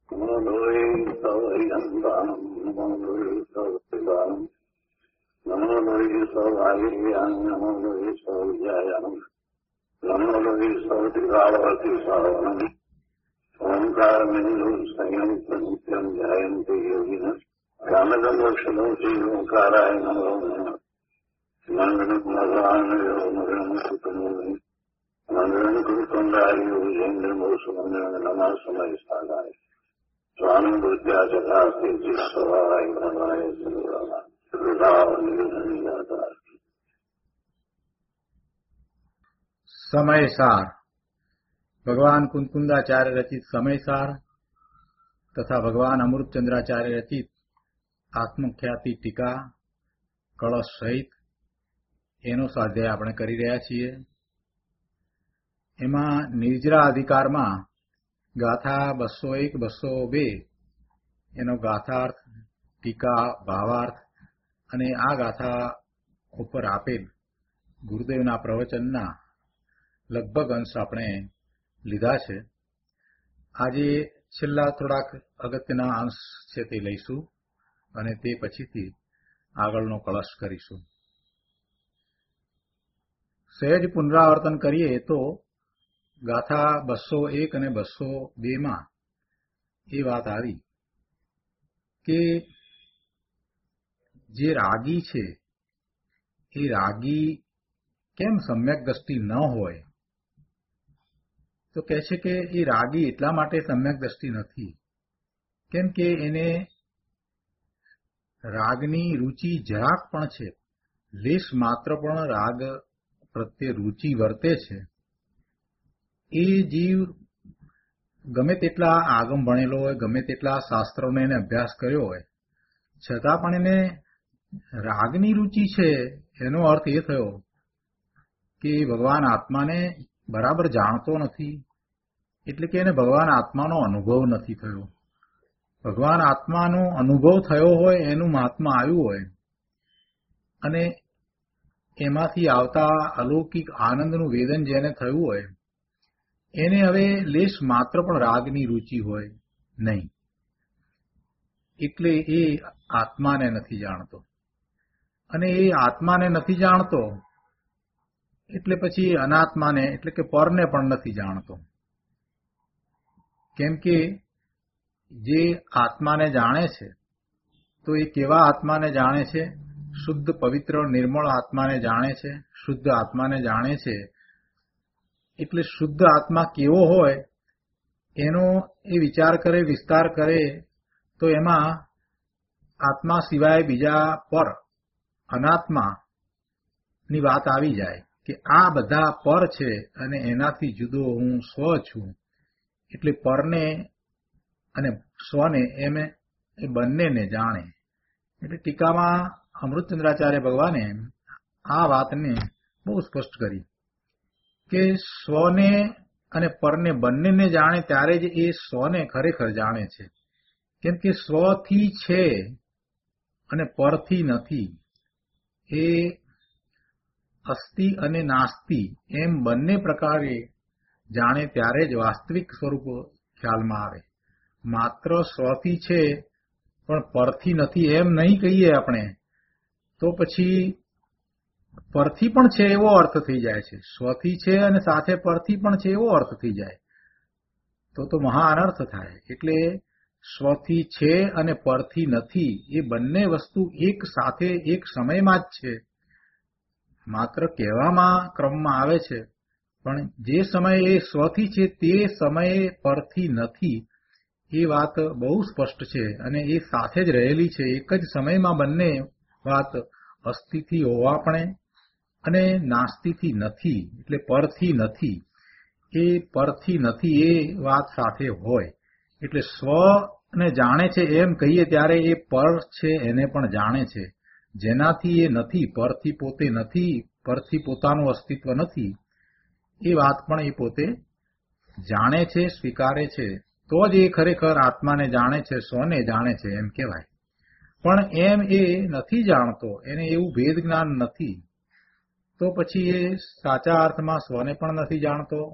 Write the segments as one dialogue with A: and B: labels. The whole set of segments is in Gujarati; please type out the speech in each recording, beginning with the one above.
A: નમો લોહી સૌહરિહંતાનમ નમો લોહી સૌપિદાનમ નમો લોહી સૌભાગીયાન નમો લોહી સૌજ્યાયાન નમો લોહી સૌતિભાવતી સાવનમ ઓંકાર બિંદુ સંયંત નિત્યમ ધ્યાયંતિ યોગિન કામદમોક્ષદોષી ઓંકારાય નમો નમઃ મંગલમ ભગવાન યોગમ કુટુંબી મંગલમ કુટુંબાય યોગેન્દ્રમોષમંગલમ નમઃ સમય સાગાય સ્વામી બુદ્ધ્યા જગાસ્તે જીસ્વાય ભવાય સર્વમાં
B: સમયસાર ભગવાન કુંકુંદાચાર્ય રચિત સમયસાર તથા ભગવાન અમૃતચંદ્રાચાર્ય રચિત આત્મખ્યાતિ ટીકા કળશ સહિત એનો સ્વાધ્યાય આપણે કરી રહ્યા છીએ. એમાં નિર્જરા અધિકારમાં ગાથા 201, 202 એનો ગાથાર્થ, ટીકા, ભાવાર્થ અને આ ગાથા ઉપર આપેલ ગુરુદેવના પ્રવચનના લગભગ અંશ આપણે લીધા છે. આજે છેલ્લા થોડાક અગત્યના અંશ છે તે લઈશું અને તે પછીથી આગળનો કળશ કરીશું. સહેજ પુનરાવર્તન કરીએ તો ગાથા 201 અને 202 એ વાત આવી કે જે રાગી છે એ રાગી કેમ સમ્યક દ્રષ્ટિ ન હોય, તો કહે છે કે એ રાગી એટલા માટે સમ્યક દ્રષ્ટિ નથી કેમ કે એને રાગની રુચિ જરાક પણ છે, લેશ માત્ર પણ રાગ પ્રત્યે રુચિ વર્તે છે. એ જીવ ગમે તેટલા આગમ ભણેલો હોય, ગમે તેટલા શાસ્ત્રોને એને અભ્યાસ કર્યો હોય, છતાં પણ એને રાગની રુચિ છે, એનો અર્થ એ થયો કે ભગવાન આત્માને બરાબર જાણતો નથી, એટલે કે એને ભગવાન આત્માનો અનુભવ નથી થયો. ભગવાન આત્માનો અનુભવ થયો હોય, એનું મહાત્મા આવ્યું હોય અને એમાંથી આવતા અલૌકિક આનંદનું વેદન જેને થયું હોય, એને હવે લેશ માત્ર પણ રાગની રુચિ હોય નહીં, એટલે એ આત્માને નથી જાણતો. અને એ આત્માને નથી જાણતો એટલે પછી અનાત્માને એટલે કે પરને પણ નથી જાણતો. કેમ કે જે આત્માને જાણે છે તો એ કેવા આત્માને જાણે છે? શુદ્ધ, પવિત્ર, નિર્મળ આત્માને જાણે છે, શુદ્ધ આત્માને જાણે છે. એટલે શુદ્ધ આત્મા કેવો હોય એનો એ વિચાર કરે, વિસ્તાર કરે તો એમાં આત્મા સિવાય બીજા પર અનાત્માની વાત આવી જાય કે આ બધા પર છે અને એનાથી જુદો હું સ્વ છું. એટલે પરને અને સ્વને એ બંનેને જાણે. એટલે ટીકામાં અમૃતચંદ્રાચાર્ય ભગવાને આ વાતને બહુ સ્પષ્ટ કરી કે સ્વને અને પરને બંનેને જાણે ત્યારે જ એ સ્વને ખરેખર જાણે છે. કેમ કે સ્વથી છે અને પરથી નથી. એ અસ્તિ અને નાસ્તિ એમ બંને પ્રકારે જાણે ત્યારે જ વાસ્તવિક સ્વરૂપ ખ્યાલમાં આવે. માત્ર સ્વથી છે પણ પરથી નથી એમ નહીં કહીએ આપણે તો પછી પરથી પણ છે એવો અર્થ થઈ જાય છે. સ્વથી છે અને સાથે પરથી પણ છે એવો અર્થ થઈ જાય તો મહા અનર્થ થાય. એટલે સ્વથી છે અને પરથી નથી એ બંને વસ્તુ એક સાથે એક સમયમાં જ છે. માત્ર કહેવામાં ક્રમમાં આવે છે પણ જે સમયે એ સ્વથી છે તે સમયે પરથી નથી એ વાત બહુ સ્પષ્ટ છે અને એ સાથે જ રહેલી છે. એક જ સમયમાં બંને વાત અસ્થિથી હોવા પણ અને નાસ્તિથી નથી એટલે પરથી નથી. એ પરથી નથી એ વાત સાથે હોય એટલે સ્વને જાણે છે એમ કહીએ ત્યારે એ પર છે એને પણ જાણે છે. જેનાથી એ નથી, પરથી પોતે નથી, પરથી પોતાનું અસ્તિત્વ નથી એ વાત પણ એ પોતે જાણે છે, સ્વીકારે છે. તો જ એ ખરેખર આત્માને જાણે છે, સ્વને જાણે છે એમ કહેવાય. પણ એમ એ નથી જાણતો, એને એવું ભેદ જ્ઞાન નથી, તો પછી એ સાચા અર્થમાં સ્વને પણ નથી જાણતો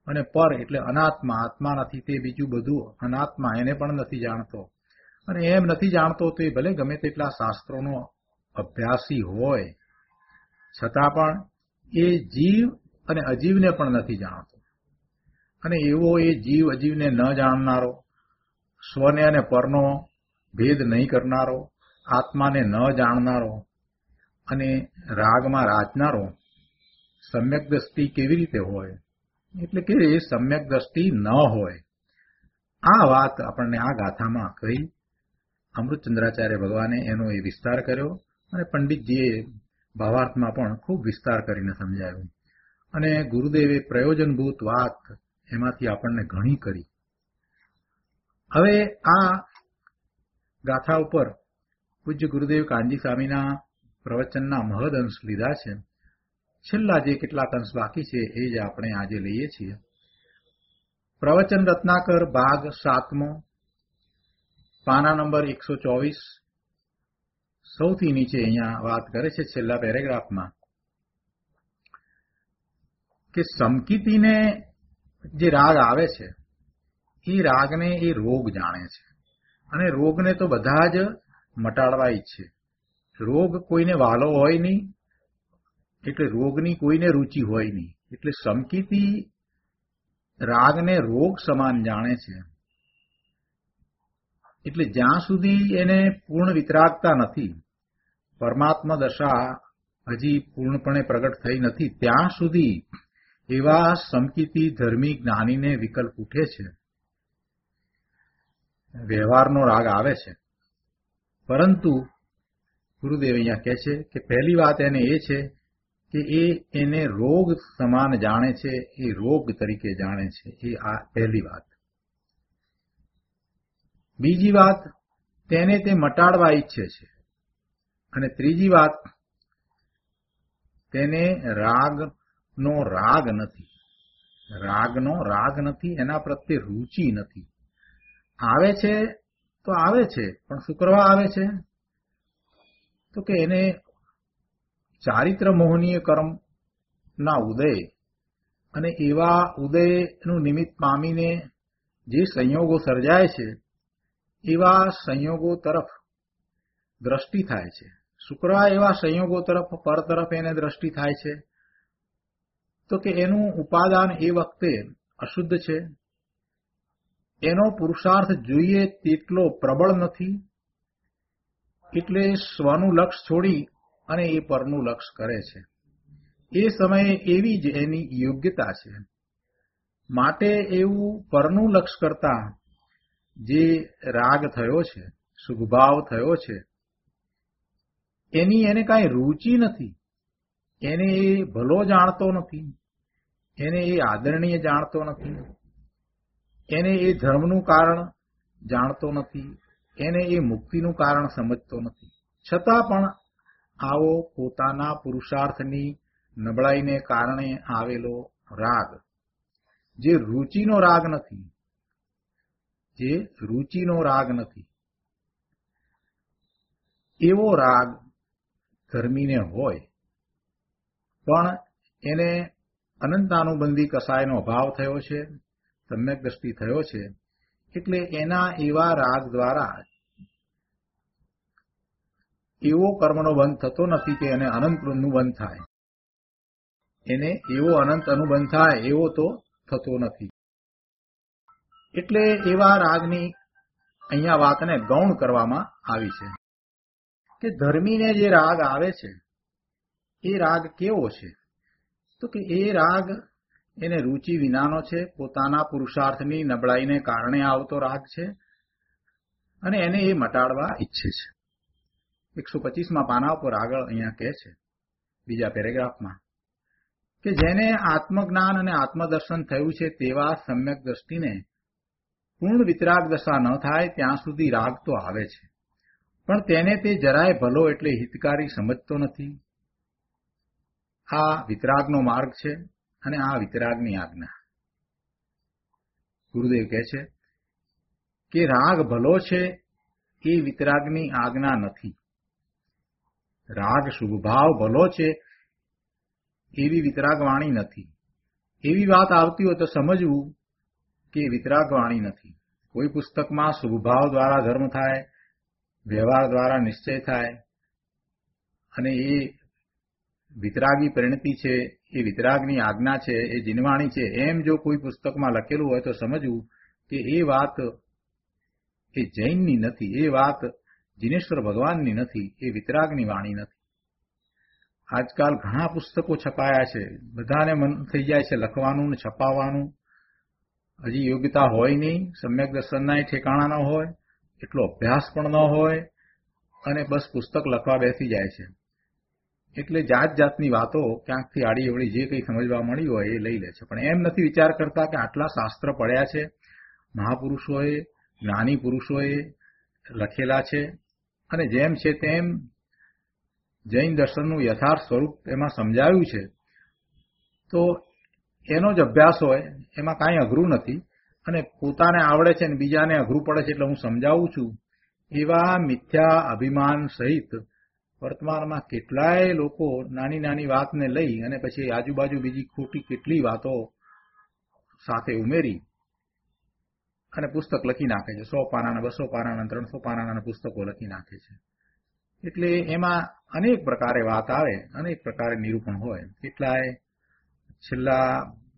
B: અને પર એટલે અનાત્મા, આત્મા નથી તે બીજું બધું અનાત્મા, એને પણ નથી જાણતો. અને એમ નથી જાણતો તો એ ભલે ગમે તેટલા શાસ્ત્રોનો અભ્યાસી હોય છતાં પણ એ જીવ અને અજીવને પણ નથી જાણતો. અને એવો એ જીવ અજીવને ન જાણનારો, સ્વને અને પરનો ભેદ નહીં કરનારો, આત્માને ન જાણનારો અને રાગમાં રાજનારો સમ્યક દ્રષ્ટિ કેવી રીતે હોય? એટલે કે એ સમ્યક દ્રષ્ટિ ન હોય. આ વાત આપણને આ ગાથામાં કહી. અમૃતચંદ્રાચાર્ય ભગવાને એનો એ વિસ્તાર કર્યો અને પંડિતજીએ ભાવાર્થમાં પણ ખૂબ વિસ્તાર કરીને સમજાવ્યું. અને ગુરુદેવે પ્રયોજનભૂત વાત એમાંથી આપણને ઘણી કરી. હવે આ ગાથા ઉપર પૂજ્ય ગુરુદેવ કાનજી સ્વામીના પ્રવચનના મહદ અંશ લીધા છે. છેલ્લા જે કેટલાક અંશ બાકી છે એ જ આપણે આજે લઈએ છીએ. પ્રવચન રત્નાકર ભાગ 7મો, પાના નંબર 124. સૌથી નીચે અહીંયા વાત કરે છે છેલ્લા પેરેગ્રાફમાં કે સમકીતીને જે રાગ આવે છે એ રાગને એ રોગ જાણે છે અને રોગને તો બધા જ મટાડવા ઈચ્છે. રોગ કોઈને વાલો હોય નહીં, એટલે રોગની કોઈને રુચિ હોય નહીં. એટલે સમકીતી રાગને રોગ સમાન જાણે છે. એટલે જ્યાં સુધી એને પૂર્ણ વિતરાગતા નથી, પરમાત્મા દશા હજી પૂર્ણપણે પ્રગટ થઈ નથી, ત્યાં સુધી એવા સમકીતી ધર્મી જ્ઞાનીને વિકલ્પ ઉઠે છે, વ્યવહારનો રાગ આવે છે. પરંતુ ગુરુદેવ અહીંયા કહે છે કે પહેલી વાત એને એ છે કે એને રોગ સમાન જાણે છે, એ રોગ તરીકે જાણે છે. એ આ પહેલી વાત. બીજી વાત, તેને તે મટાડવા ઈચ્છે છે. અને ત્રીજી વાત, તેને રાગનો રાગ નથી, રાગનો રાગ નથી, એના પ્રત્યે રુચિ નથી. આવે છે તો આવે છે, પણ શું કરવા આવે છે? તો કે એને ચારિત્ર મોહનીય કર્મના ઉદય અને એવા ઉદયનું નિમિત્ત પામીને જે સંયોગો સર્જાય છે એવા સંયોગો તરફ દ્રષ્ટિ થાય છે. શુક્રવા એવા સંયોગો તરફ, પર તરફ એને દ્રષ્ટિ થાય છે. તો કે એનું ઉપાદાન એ વખતે અશુદ્ધ છે, એનો પુરુષાર્થ જોઈએ તેટલો પ્રબળ નથી, એટલે સ્વનું લક્ષ છોડી અને એ પરનું લક્ષ કરે છે. એ સમયે એવી જ એની યોગ્યતા છે. માટે એવું પરનું લક્ષ કરતા જે રાગ થયો છે, સુખભાવ થયો છે, એની એને કાંઈ રુચિ નથી. એને એ ભલો જાણતો નથી, એને એ આદરણીય જાણતો નથી, એને એ ધર્મનું કારણ જાણતો નથી, એને એ મુક્તિનું કારણ સમજતો નથી. છતાં પણ આવો પોતાના પુરુષાર્થની નબળાઈને કારણે આવેલો રાગ, જે રુચિનો રાગ નથી, જે રુચિનો રાગ નથી, એવો રાગ ધર્મીને હોય પણ એને અનંતાનુબંધી કસાયનો અભાવ થયો છે, સમ્યક દ્રષ્ટિ થયો છે, એટલે એના એવા રાગ દ્વારા એવો કર્મનો બંધ થતો નથી કે એને અનંત અનુબંધ થાય. એને એવો અનંત અનુબંધ થાય એવો તો થતો નથી. એટલે એવા રાગની અહીંયા વાતને ગૌણ કરવામાં આવી છે કે ધર્મીને જે રાગ આવે છે એ રાગ કેવો છે? તો કે એ રાગ એને રુચિ વિનાનો છે, પોતાના પુરુષાર્થની નબળાઈને કારણે આવતો રાગ છે અને એને એ મટાડવા ઈચ્છે છે. 125માં પાના ઉપર આગળ અહીંયા કહે છે બીજા પેરેગ્રાફમાં કે જેને આત્મજ્ઞાન અને આત્મદર્શન થયું છે તેવા સમ્યક દ્રષ્ટિને પૂર્ણ વિતરાગ દશા ન થાય ત્યાં સુધી રાગ તો આવે છે, પણ તેને તે જરાય ભલો એટલે હિતકારી સમજતો નથી. આ વિતરાગનો માર્ગ છે અને આ વિતરાગની આજ્ઞા. ગુરુદેવ કહે છે કે રાગ ભલો છે એ વિતરાગની આજ્ઞા નથી. રાગ શુભભાવ ભલો છે એવી વિતરાગ વાણી નથી. એવી વાત આવતી હોય તો સમજવું કે વિતરાગ વાણી નથી. કોઈ પુસ્તકમાં શુભભાવ દ્વારા ધર્મ થાય, વ્યવહાર દ્વારા નિશ્ચય થાય અને એ વિતરાગી પરિણતિ છે, એ વિતરાગની આજ્ઞા છે, એ જીનવાણી છે, એમ જો કોઈ પુસ્તકમાં લખેલું હોય તો સમજવું કે એ વાત એ જૈનની નથી, એ વાત જીનેશ્વર ભગવાનની નથી, એ વિતરાગની વાણી નથી. આજકાલ ઘણા પુસ્તકો છપાયા છે, બધાને મન થઈ જાય છે લખવાનું ને છપાવવાનું. હજી યોગ્યતા હોય નહીં, સમ્યક દર્શનના ઠેકાણા ન હોય, એટલો અભ્યાસ પણ ન હોય અને બસ પુસ્તક લખવા બેસી જાય છે. એટલે જાત જાતની વાતો ક્યાંકથી આડી અવળી જે કંઈ સમજવા મળી હોય એ લઈ લે છે. પણ એમ નથી વિચાર કરતા કે આટલા શાસ્ત્ર પડ્યા છે, મહાપુરુષોએ, જ્ઞાની પુરુષોએ લખેલા છે અને જેમ છે તેમ જૈન દર્શનનું યથાર્થ સ્વરૂપ એમાં સમજાવ્યું છે, તો એનો જ અભ્યાસ હોય, એમાં કાંઈ અઘરું નથી અને પોતાને આવડે છે અને બીજાને અઘરું પડે છે એટલે હું સમજાવું છું, એવા મિથ્યા અભિમાન સહિત વર્તમાનમાં કેટલાય લોકો નાની નાની વાતને લઈ અને પછી આજુબાજુ બીજી ખોટી કેટલી વાતો સાથે ઉમેરી અને પુસ્તક લખી નાખે છે. 100 પાનાના, 200 પાનાના, 300 પાનાના પુસ્તકો લખી નાખે છે. એટલે એમાં અનેક પ્રકારે વાત આવે, અનેક પ્રકારે નિરૂપણ હોય. કેટલાય છેલ્લા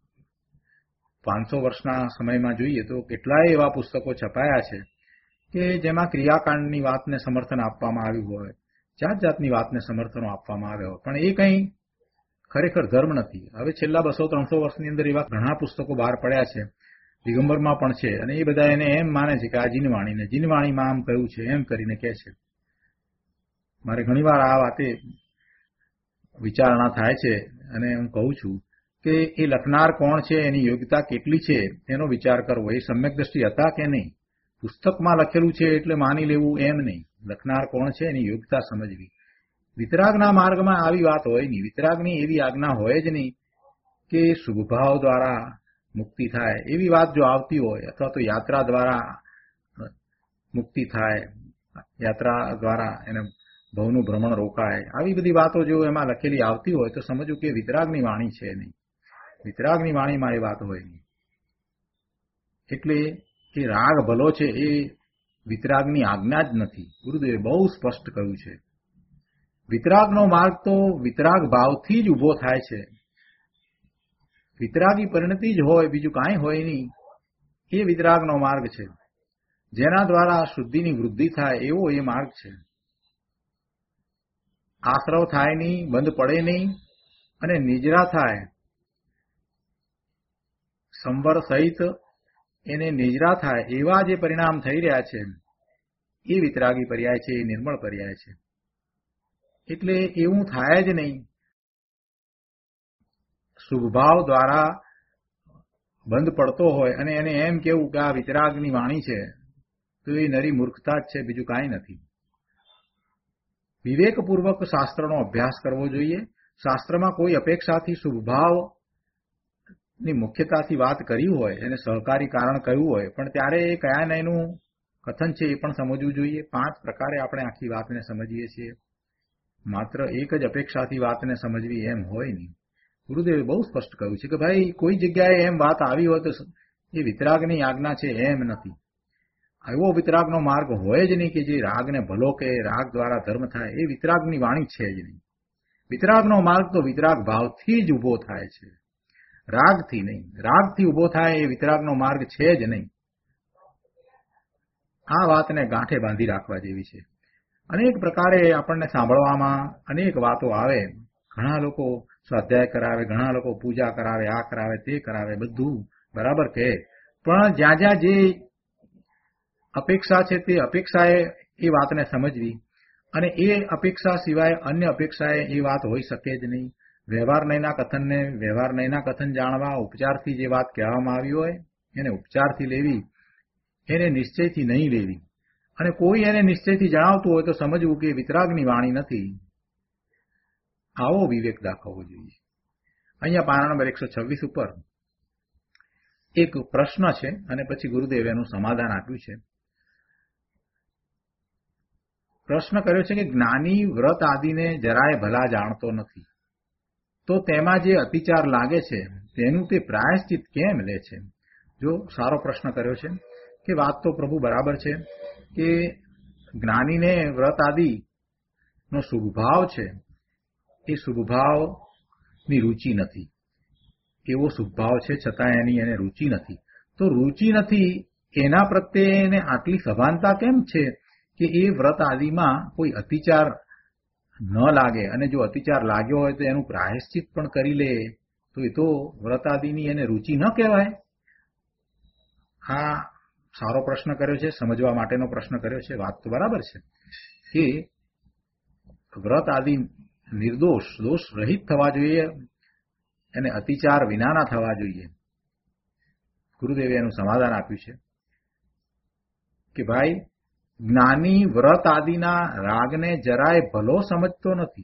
B: 500 વર્ષના સમયમાં જોઈએ તો કેટલાય એવા પુસ્તકો છપાયા છે કે જેમાં ક્રિયાકાંડની વાતને સમર્થન આપવામાં આવ્યું હોય, જાત જાતની વાતને સમર્થનો આપવામાં આવ્યા હોય, પણ એ કંઈ ખરેખર ધર્મ નથી. હવે છેલ્લા 200-300 વર્ષની અંદર એવા ઘણા પુસ્તકો બહાર પડ્યા છે, દિગંબરમાં પણ છે, અને એ બધા એને એમ માને છે કે આ જીનવાણીને જીનવાણીમાં આમ કહ્યું છે એમ કરીને કહે છે. મારે ઘણીવાર આ વાતે વિચારણા થાય છે અને હું કહું છું કે એ લખનાર કોણ છે, એની યોગ્યતા કેટલી છે એનો વિચાર કરવો. એ સમ્યક દ્રષ્ટિ હતા કે નહીં, પુસ્તકમાં લખેલું છે એટલે માની લેવું એમ નહીં. લખનાર કોણ છે એની યોગ્યતા સમજવી. વિતરાગના માર્ગમાં આવી વાત હોય નહીં, વિતરાગની એવી આજ્ઞા હોય જ નહીં કે શુભભાવ દ્વારા મુક્તિ થાય. એવી વાત જો આવતી હોય અથવા તો યાત્રા દ્વારા મુક્તિ થાય, યાત્રા દ્વારા એને ભવનું ભ્રમણ રોકાય, આવી બધી વાતો જો એમાં લખેલી આવતી હોય તો સમજવું કે વિતરાગની વાણી છે નહીં. વિતરાગની વાણીમાં એ વાત હોય નહીં. એટલે એ રાગ ભલો છે એ વિતરાગની આજ્ઞા જ નથી. ગુરુદેવે બહુ સ્પષ્ટ કહ્યું છે. વિતરાગનો માર્ગ તો વિતરાગ ભાવથી જ ઉભો થાય છે. વિતરાગી પરિણતિ જ હોય, બીજું કાંઈ હોય નહીં. એ વિતરાગનો માર્ગ છે. જેના દ્વારા શુદ્ધિની વૃદ્ધિ થાય એવો એ માર્ગ છે. આશ્રવ થાય નહીં, બંધ પડે નહીં અને નિજરા થાય, સંવર સહિત એને નિજરા થાય એવા જે પરિણામ થઈ રહ્યા છે એ વિતરાગી પર્યાય છે, એ નિર્મળ પર્યાય છે. એટલે એવું થાય જ નહીં. શુભભાવ દ્વારા બંધ પડતો હોય અને એને એમ કેવું કે આ વિતરાગની વાણી છે, તો એ નરી મૂર્ખતા જ છે, બીજું કાંઈ નથી. વિવેકપૂર્વક શાસ્ત્રનો અભ્યાસ કરવો જોઈએ. શાસ્ત્રમાં કોઈ અપેક્ષાથી શુભભાવની મુખ્યતાથી વાત કરી હોય, એને સહકારી કારણ કહ્યું હોય, પણ ત્યારે એ કયા નયનું કથન છે એ પણ સમજવું જોઈએ. 5 પ્રકારે આપણે આખી વાતને સમજીએ છીએ. માત્ર એક જ અપેક્ષાથી વાતને સમજવી એમ હોય નહીં. ગુરુદેવે બહુ સ્પષ્ટ કહ્યું છે કે ભાઈ કોઈ જગ્યાએ એમ વાત આવી હોય તો એ વિતરાગની આજ્ઞા છે એમ નથી. એવો વિતરાગનો માર્ગ હોય જ નહીં કે જે રાગને ભલો કે રાગ દ્વારા ધર્મ થાય, એ વિતરાગની વાણી છે જ નહીં. વિતરાગનો માર્ગ તો વિતરાગ ભાવથી જ ઉભો થાય છે, રાગથી નહીં. રાગથી ઉભો થાય એ વિતરાગનો માર્ગ છે જ નહીં. આ વાતને ગાંઠે બાંધી રાખવા જેવી છે. અનેક પ્રકારે આપણને સાંભળવામાં અનેક વાતો આવે. ઘણા લોકો સ્વાધ્યાય કરાવે, ઘણા લોકો પૂજા કરાવે, આ કરાવે, તે કરાવે, બધું બરાબર કહે, પણ જ્યાં જ્યાં જે અપેક્ષા છે તે અપેક્ષાએ એ વાતને સમજવી અને એ અપેક્ષા સિવાય અન્ય અપેક્ષાએ એ વાત હોઈ શકે જ નહીં. વ્યવહાર નયના કથનને વ્યવહાર નયના કથન જાણવા, ઉપચારથી જે વાત કહેવામાં આવી હોય એને ઉપચારથી લેવી, એને નિશ્ચયથી નહીં લેવી. અને કોઈ એને નિશ્ચયથી જણાવતું હોય તો સમજવું કે વિતરાગની વાણી નથી. આવો વિવેક દાખવવો જોઈએ. અહીંયા પાના નંબર 126 ઉપર એક પ્રશ્ન છે અને પછી ગુરુદેવે એનું સમાધાન આપ્યું છે. પ્રશ્ન કર્યો છે કે જ્ઞાની વ્રત આદિને જરાય ભલા જાણતો નથી, તો તેમાં જે અતિચાર લાગે છે તેનું તે પ્રાયશ્ચિત કેમ લે છે? જો સારો પ્રશ્ન કર્યો છે કે વાત તો પ્રભુ બરાબર છે કે જ્ઞાનીને વ્રત આદિનો શુભભાવ છે, એ શુભભાવની રુચિ નથી. એવો શુભભાવ છે છતાં એની એને રુચિ નથી. તો રુચિ નથી એના પ્રત્યે એને આટલી સભાનતા કેમ છે કે એ વ્રત આદિમાં કોઈ અતિચાર ન લાગે, અને જો અતિચાર લાગ્યો હોય તો એનું પ્રાયશ્ચિત પણ કરી લે, તો એ તો વ્રત આદિની એને રુચિ ન કહેવાય. આ સારો પ્રશ્ન કર્યો છે, સમજવા માટેનો પ્રશ્ન કર્યો છે. વાત તો બરાબર છે કે વ્રત આદિ નિર્દોષ, દોષ રહિત થવા જોઈએ અને અતિચાર વિનાના થવા જોઈએ. ગુરુદેવે એનું સમાધાન આપ્યું છે કે ભાઈ, જ્ઞાની વ્રત આદિના રાગને જરાય ભલો સમજતો નથી.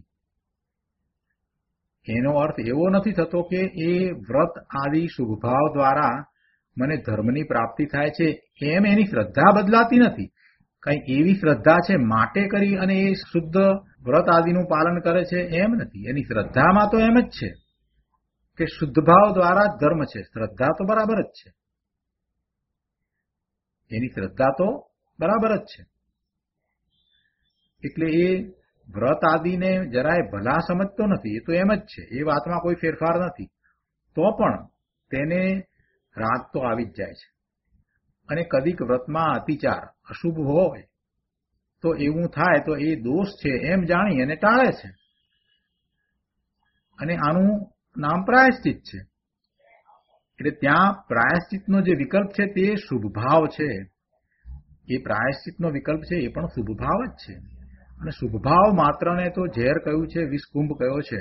B: એનો અર્થ એવો નથી થતો કે એ વ્રત આદિ શુભભાવ દ્વારા મને ધર્મની પ્રાપ્તિ થાય છે એમ એની શ્રદ્ધા બદલાતી નથી. કઈ એવી શ્રદ્ધા છે માટે કરી અને એ શુદ્ધ વ્રત આદિનું પાલન કરે છે એમ નથી. એની શ્રદ્ધામાં તો એમ જ છે કે શુદ્ધ ભાવ દ્વારા જ ધર્મ છે. શ્રદ્ધા તો બરાબર જ છે, એની શ્રદ્ધા તો બરાબર જ છે. એટલે એ વ્રત આદિને જરાય ભલા સમજતો નથી, એ તો એમ જ છે, એ વાતમાં કોઈ ફેરફાર નથી. તો પણ તેને રાગ તો આવી જ જાય છે. અને કદીક વ્રતમાં અતિચાર અશુભ હોય તો એવું થાય તો એ દોષ છે એમ જાણી અને ટાળે છે, અને આનું નામ પ્રાયશ્ચિત છે. એટલે ત્યાં પ્રાયશ્ચિતનો જે વિકલ્પ છે તે શુભભાવ છે. એ પ્રાયશ્ચિતનો વિકલ્પ છે એ પણ શુભભાવ જ છે. અને શુભભાવ માત્રને તો ઝેર કહ્યું છે, વિષકુંભ કહ્યો છે.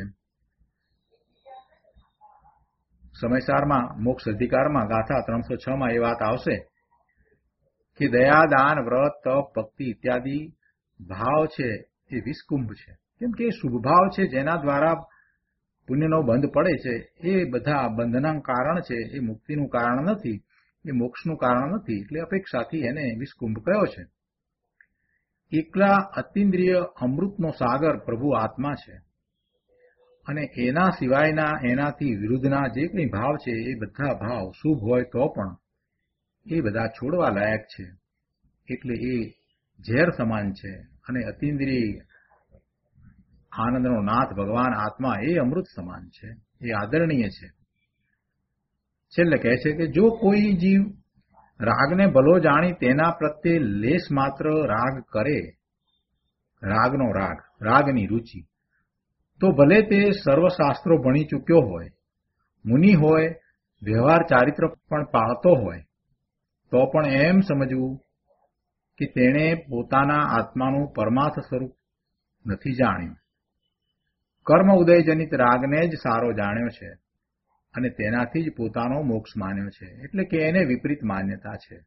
B: સમયસારમાં મોક્ષ અધિકારમાં ગાથા 306 એ વાત આવશે કે દયા, દાન, વ્રત, તપ, ભક્તિ ઇત્યાદિ ભાવ છે એ વિષકુંભ છે. કેમ કે એ શુભભાવ છે જેના દ્વારા પુણ્યનો બંધ પડે છે. એ બધા બંધના કારણ છે, એ મુક્તિનું કારણ નથી, એ મોક્ષનું કારણ નથી. એટલે અપેક્ષાથી એને વિષકુંભ કયો છે. એકલા અતિન્દ્રિય અમૃતનો સાગર પ્રભુ આત્મા છે, અને એના સિવાયના એનાથી વિરુદ્ધના જે કંઈ ભાવ છે એ બધા ભાવ શુભ હોય તો પણ એ બધા છોડવા લાયક છે. એટલે એ ઝેર સમાન છે. અને અતિન્દ્રિય આનંદનો નાથ ભગવાન આત્મા એ અમૃત સમાન છે, એ આદરણીય છે. છેલ્લે કહે છે કે જો કોઈ જીવ રાગને ભલો જાણી તેના પ્રત્યે લેશ માત્ર રાગ કરે, રાગનો રાગ, રાગની રુચિ, તો ભલે તે સર્વશાસ્ત્રો ભણી ચૂક્યો હોય, મુનિ હોય, વ્યવહાર ચારિત્ર પણ પાળતો હોય, તો પણ એમ સમજવું કે તેણે પોતાના આત્માનું પરમાર્થ સ્વરૂપ નથી જાણ્યું. કર્મ ઉદયજનિત રાગને જ સારો જાણ્યો છે અને તેનાથી જ પોતાનો મોક્ષ માન્યો છે. એટલે કે એને વિપરીત માન્યતા છે.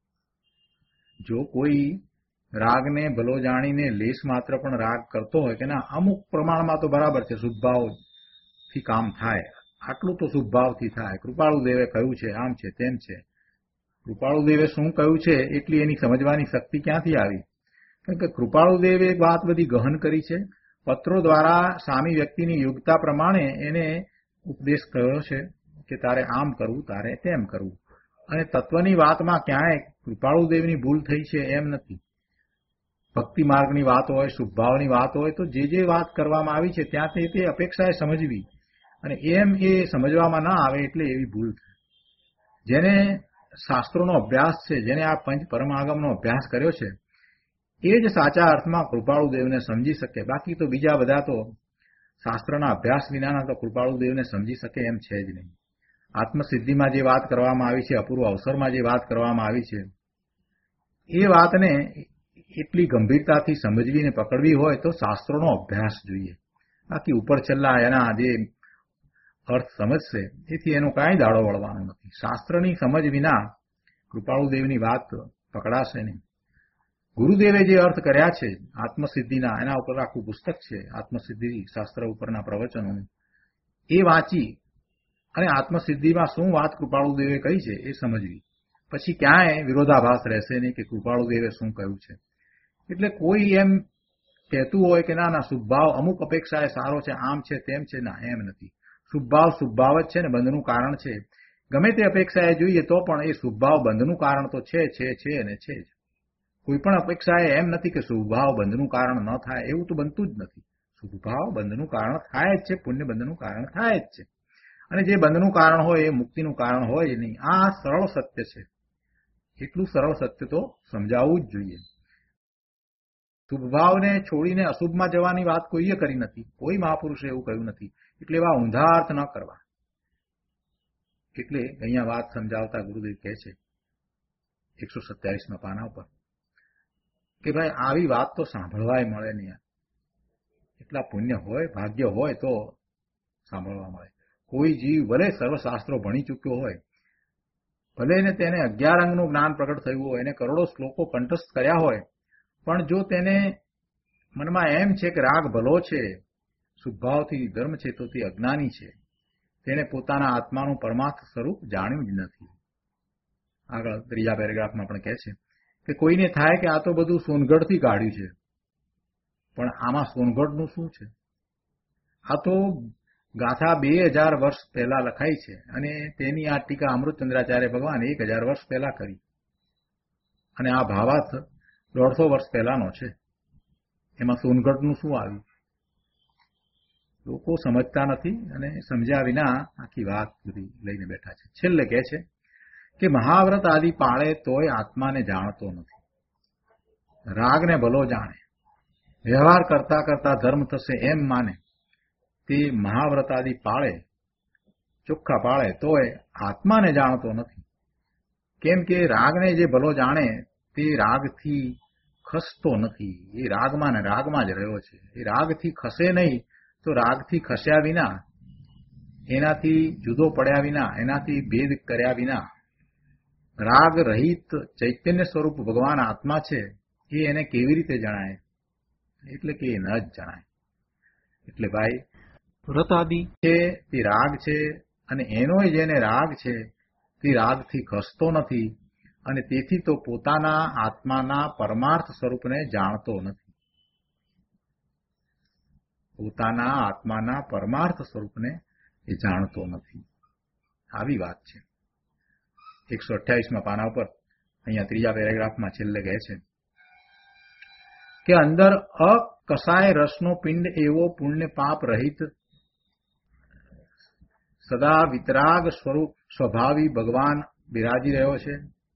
B: જો કોઈ રાગને ભલો જાણીને લેશ માત્ર પણ રાગ કરતો હોય કે ના અમુક પ્રમાણમાં તો બરાબર છે, શુભભાવથી કામ થાય, આટલું તો શુભભાવથી થાય, કૃપાળુદેવે કહ્યું છે, આમ છે તેમ છે. કૃપાળુદેવે શું કહ્યું છે એટલી એની સમજવાની શક્તિ ક્યાંથી આવી? કારણ કે કૃપાળુદેવે એક વાત બધી ગહન કરી છે. પત્રો દ્વારા સામી વ્યક્તિની યોગ્યતા પ્રમાણે એને ઉપદેશ કર્યો છે કે તારે આમ કરવું, તારે તેમ કરવું. અને તત્વની વાતમાં ક્યાંય કૃપાળુદેવની ભૂલ થઈ છે એમ નથી. ભક્તિ માર્ગની વાત હોય, શુભભાવની વાત હોય તો જે વાત કરવામાં આવી છે ત્યાંથી તે અપેક્ષાએ સમજવી, અને એમ એ સમજવામાં ના આવે એટલે એવી ભૂલ થાય. જેને શાસ્ત્રોનો અભ્યાસ છે, જેને આ પંચ પરમાગમનો અભ્યાસ કર્યો છે, એ જ સાચા અર્થમાં કૃપાળુદેવને સમજી શકે. બાકી તો બીજા બધા તો શાસ્ત્રના અભ્યાસ વિનાના તો કૃપાળુદેવને સમજી શકે એમ છે જ નહીં. આત્મસિદ્ધિમાં જે વાત કરવામાં આવી છે, અપૂર્વ અવસરમાં જે વાત કરવામાં આવી છે, એ વાતને એટલી ગંભીરતાથી સમજવીને પકડવી હોય તો શાસ્ત્રોનો અભ્યાસ જોઈએ. બાકી ઉપર છેલ્લા એના જે અર્થ સમજશે એથી એનો કાંઈ દાડો વળવાનો નથી. શાસ્ત્રની સમજ વિના કૃપાળુદેવની વાત પકડાશે નહીં. ગુરુદેવે જે અર્થ કર્યા છે આત્મસિદ્ધિના, એના ઉપર આખું પુસ્તક છે આત્મસિદ્ધિ શાસ્ત્ર ઉપરના પ્રવચનોનું, એ વાંચી અને આત્મસિદ્ધિમાં શું વાત કૃપાળુદેવે કહી છે એ સમજવી. પછી ક્યાંય વિરોધાભાસ રહેશે નહીં કે કૃપાળુદેવે શું કહ્યું છે. એટલે કોઈ એમ કહેતું હોય કે ના ના શુભભાવ અમુક અપેક્ષાએ સારો છે, આમ છે તેમ છે, ના એમ નથી. શુભભાવ શુભભાવ જ છે ને બંધનું કારણ છે. ગમે તે અપેક્ષાએ જોઈએ તો પણ એ શુભભાવ બંધનું કારણ તો છે અને છે જ. કોઈ પણ અપેક્ષાએ એમ નથી કે શુભભાવ બંધનું કારણ ન થાય, એવું તો બનતું જ નથી. શુભભાવ બંધનું કારણ થાય જ છે, પુણ્ય બંધનું કારણ થાય જ છે. અને જે બંધનું કારણ હોય એ મુક્તિનું કારણ હોય જ નહીં. આ સરળ સત્ય છે. એટલું સરળ સત્ય તો સમજાવવું જ જોઈએ. શુભભાવને છોડીને અશુભમાં જવાની વાત કોઈએ કરી નથી. કોઈ મહાપુરુષે એવું કહ્યું નથી. એટલે એવા ઊંધા અર્થ ન કરવા. એટલે અહીંયા વાત સમજાવતા ગુરુદેવ કહે છે 127માં પાના ઉપર કે ભાઈ આવી વાત તો સાંભળવાય મળે નહીં. એટલા પુણ્ય હોય, ભાગ્ય હોય તો સાંભળવા મળે. કોઈ જીવ ભલે સર્વશાસ્ત્રો ભણી ચૂક્યો હોય, ભલે ને તેને 11 અંગનું જ્ઞાન પ્રગટ થયું હોય, એને કરોડો શ્લોકો કંઠસ્થ કર્યા હોય, પણ જો તેને મનમાં એમ છે કે રાગ ભલો છે, શુભભાવથી ધર્મ છે, તો તે અજ્ઞાની છે. તેને પોતાના આત્માનું પરમાર્થ સ્વરૂપ જાણ્યું જ નથી. આગળ ત્રીજા પેરેગ્રાફમાં પણ કહે છે કે કોઈને થાય કે આ તો બધું સોનગઢથી કાઢ્યું છે, પણ આમાં સોનગઢનું શું છે? આ તો ગાથા 2000 વર્ષ પહેલા લખાઈ છે અને તેની આ ટીકા અમૃતચંદ્રાચાર્ય ભગવાન 1000 વર્ષ પહેલા કરી, અને આ ભાવાર્થ 150 વર્ષ પહેલાનો છે. એમાં સોનગઢનું શું આવ્યું? લોકો સમજતા નથી અને સમજ્યા વિના આખી વાત બધી લઈને બેઠા છે. છેલ્લે કહે છે કે મહાવ્રત આદિ પાળે તોય આત્માને જાણતો નથી. રાગને ભલો જાણે, વ્યવહાર કરતા કરતા ધર્મ થશે એમ માને, તે મહાવ્રત આદિ પાળે, ચોખ્ખા પાળે, તોય આત્માને જાણતો નથી. કેમ કે રાગને જે ભલો જાણે તે રાગથી ખસતો નથી. એ રાગમાં ને રાગમાં જ રહ્યો છે. એ રાગથી ખસે નહીં તો રાગથી ખસ્યા વિના, એનાથી જુદો પડ્યા વિના, એનાથી ભેદ કર્યા વિના રાગ રહિત ચૈતન્ય સ્વરૂપ ભગવાન આત્મા છે એ એને કેવી રીતે જણાય? એટલે કે એ ન જ જણાય. એટલે ભાઈ વ્રત આદિ છે તે રાગ છે, અને એનો જેને રાગ છે તે રાગથી ખસતો નથી, અને તેથી તો પોતાના આત્માના પરમાર્થ સ્વરૂપને જાણતો નથી. પોતાના આત્માના પરમાર્થ સ્વરૂપને એ જાણતો નથી. આવી વાત છે. 128માં પાના ઉપર અહીંયા ત્રીજા પેરેગ્રાફમાં છેલ્લે કહે છે કે અંદર અકસાય રસનો પિંડ એવો પુણ્ય પાપ રહિત સદા વિતરાગ સ્વરૂપ સ્વભાવી ભગવાન બિરાજી રહ્યો છે.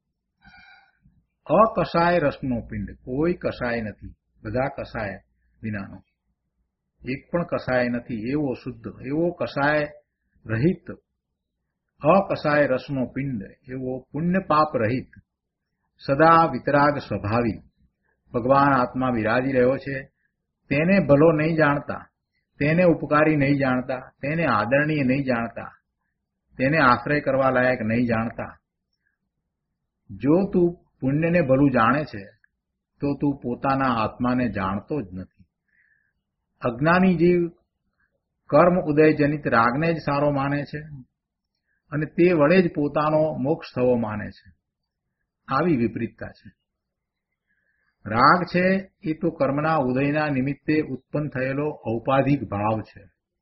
B: અકસાય રસનો પિંડ, કોઈ કસાય નથી, બધા કસાય વિનાનો, એક પણ કસાય નથી, એવો શુદ્ધ, એવો કસાય રહિત, અકસાય રસનો પિંડ એવો પુણ્ય પાપ રહિત સદા વિતરાગ સ્વભાવી ભગવાન આત્મા બિરાજી રહ્યો છે. તેને ભલો નહીં જાણતા, તેને ઉપકારી નહીં જાણતા, તેને આદરણીય નહીં જાણતા, તેને આશ્રય કરવા લાયક નહીં જાણતા. જો તું પુણ્યને ભલું જાણે છે તો તું પોતાના આત્માને જાણતો જ નથી. અજ્ઞાની જીવ કર્મ ઉદયજનિત રાગને જ સારો માને છે અને તે વડે જ પોતાનો મોક્ષ થવો માને છે. આવી વિપરીતતા છે. રાગ છે એ તો કર્મના ઉદયના નિમિત્તે ઉત્પન્ન થયેલો ઔપાધિક ભાવ છે.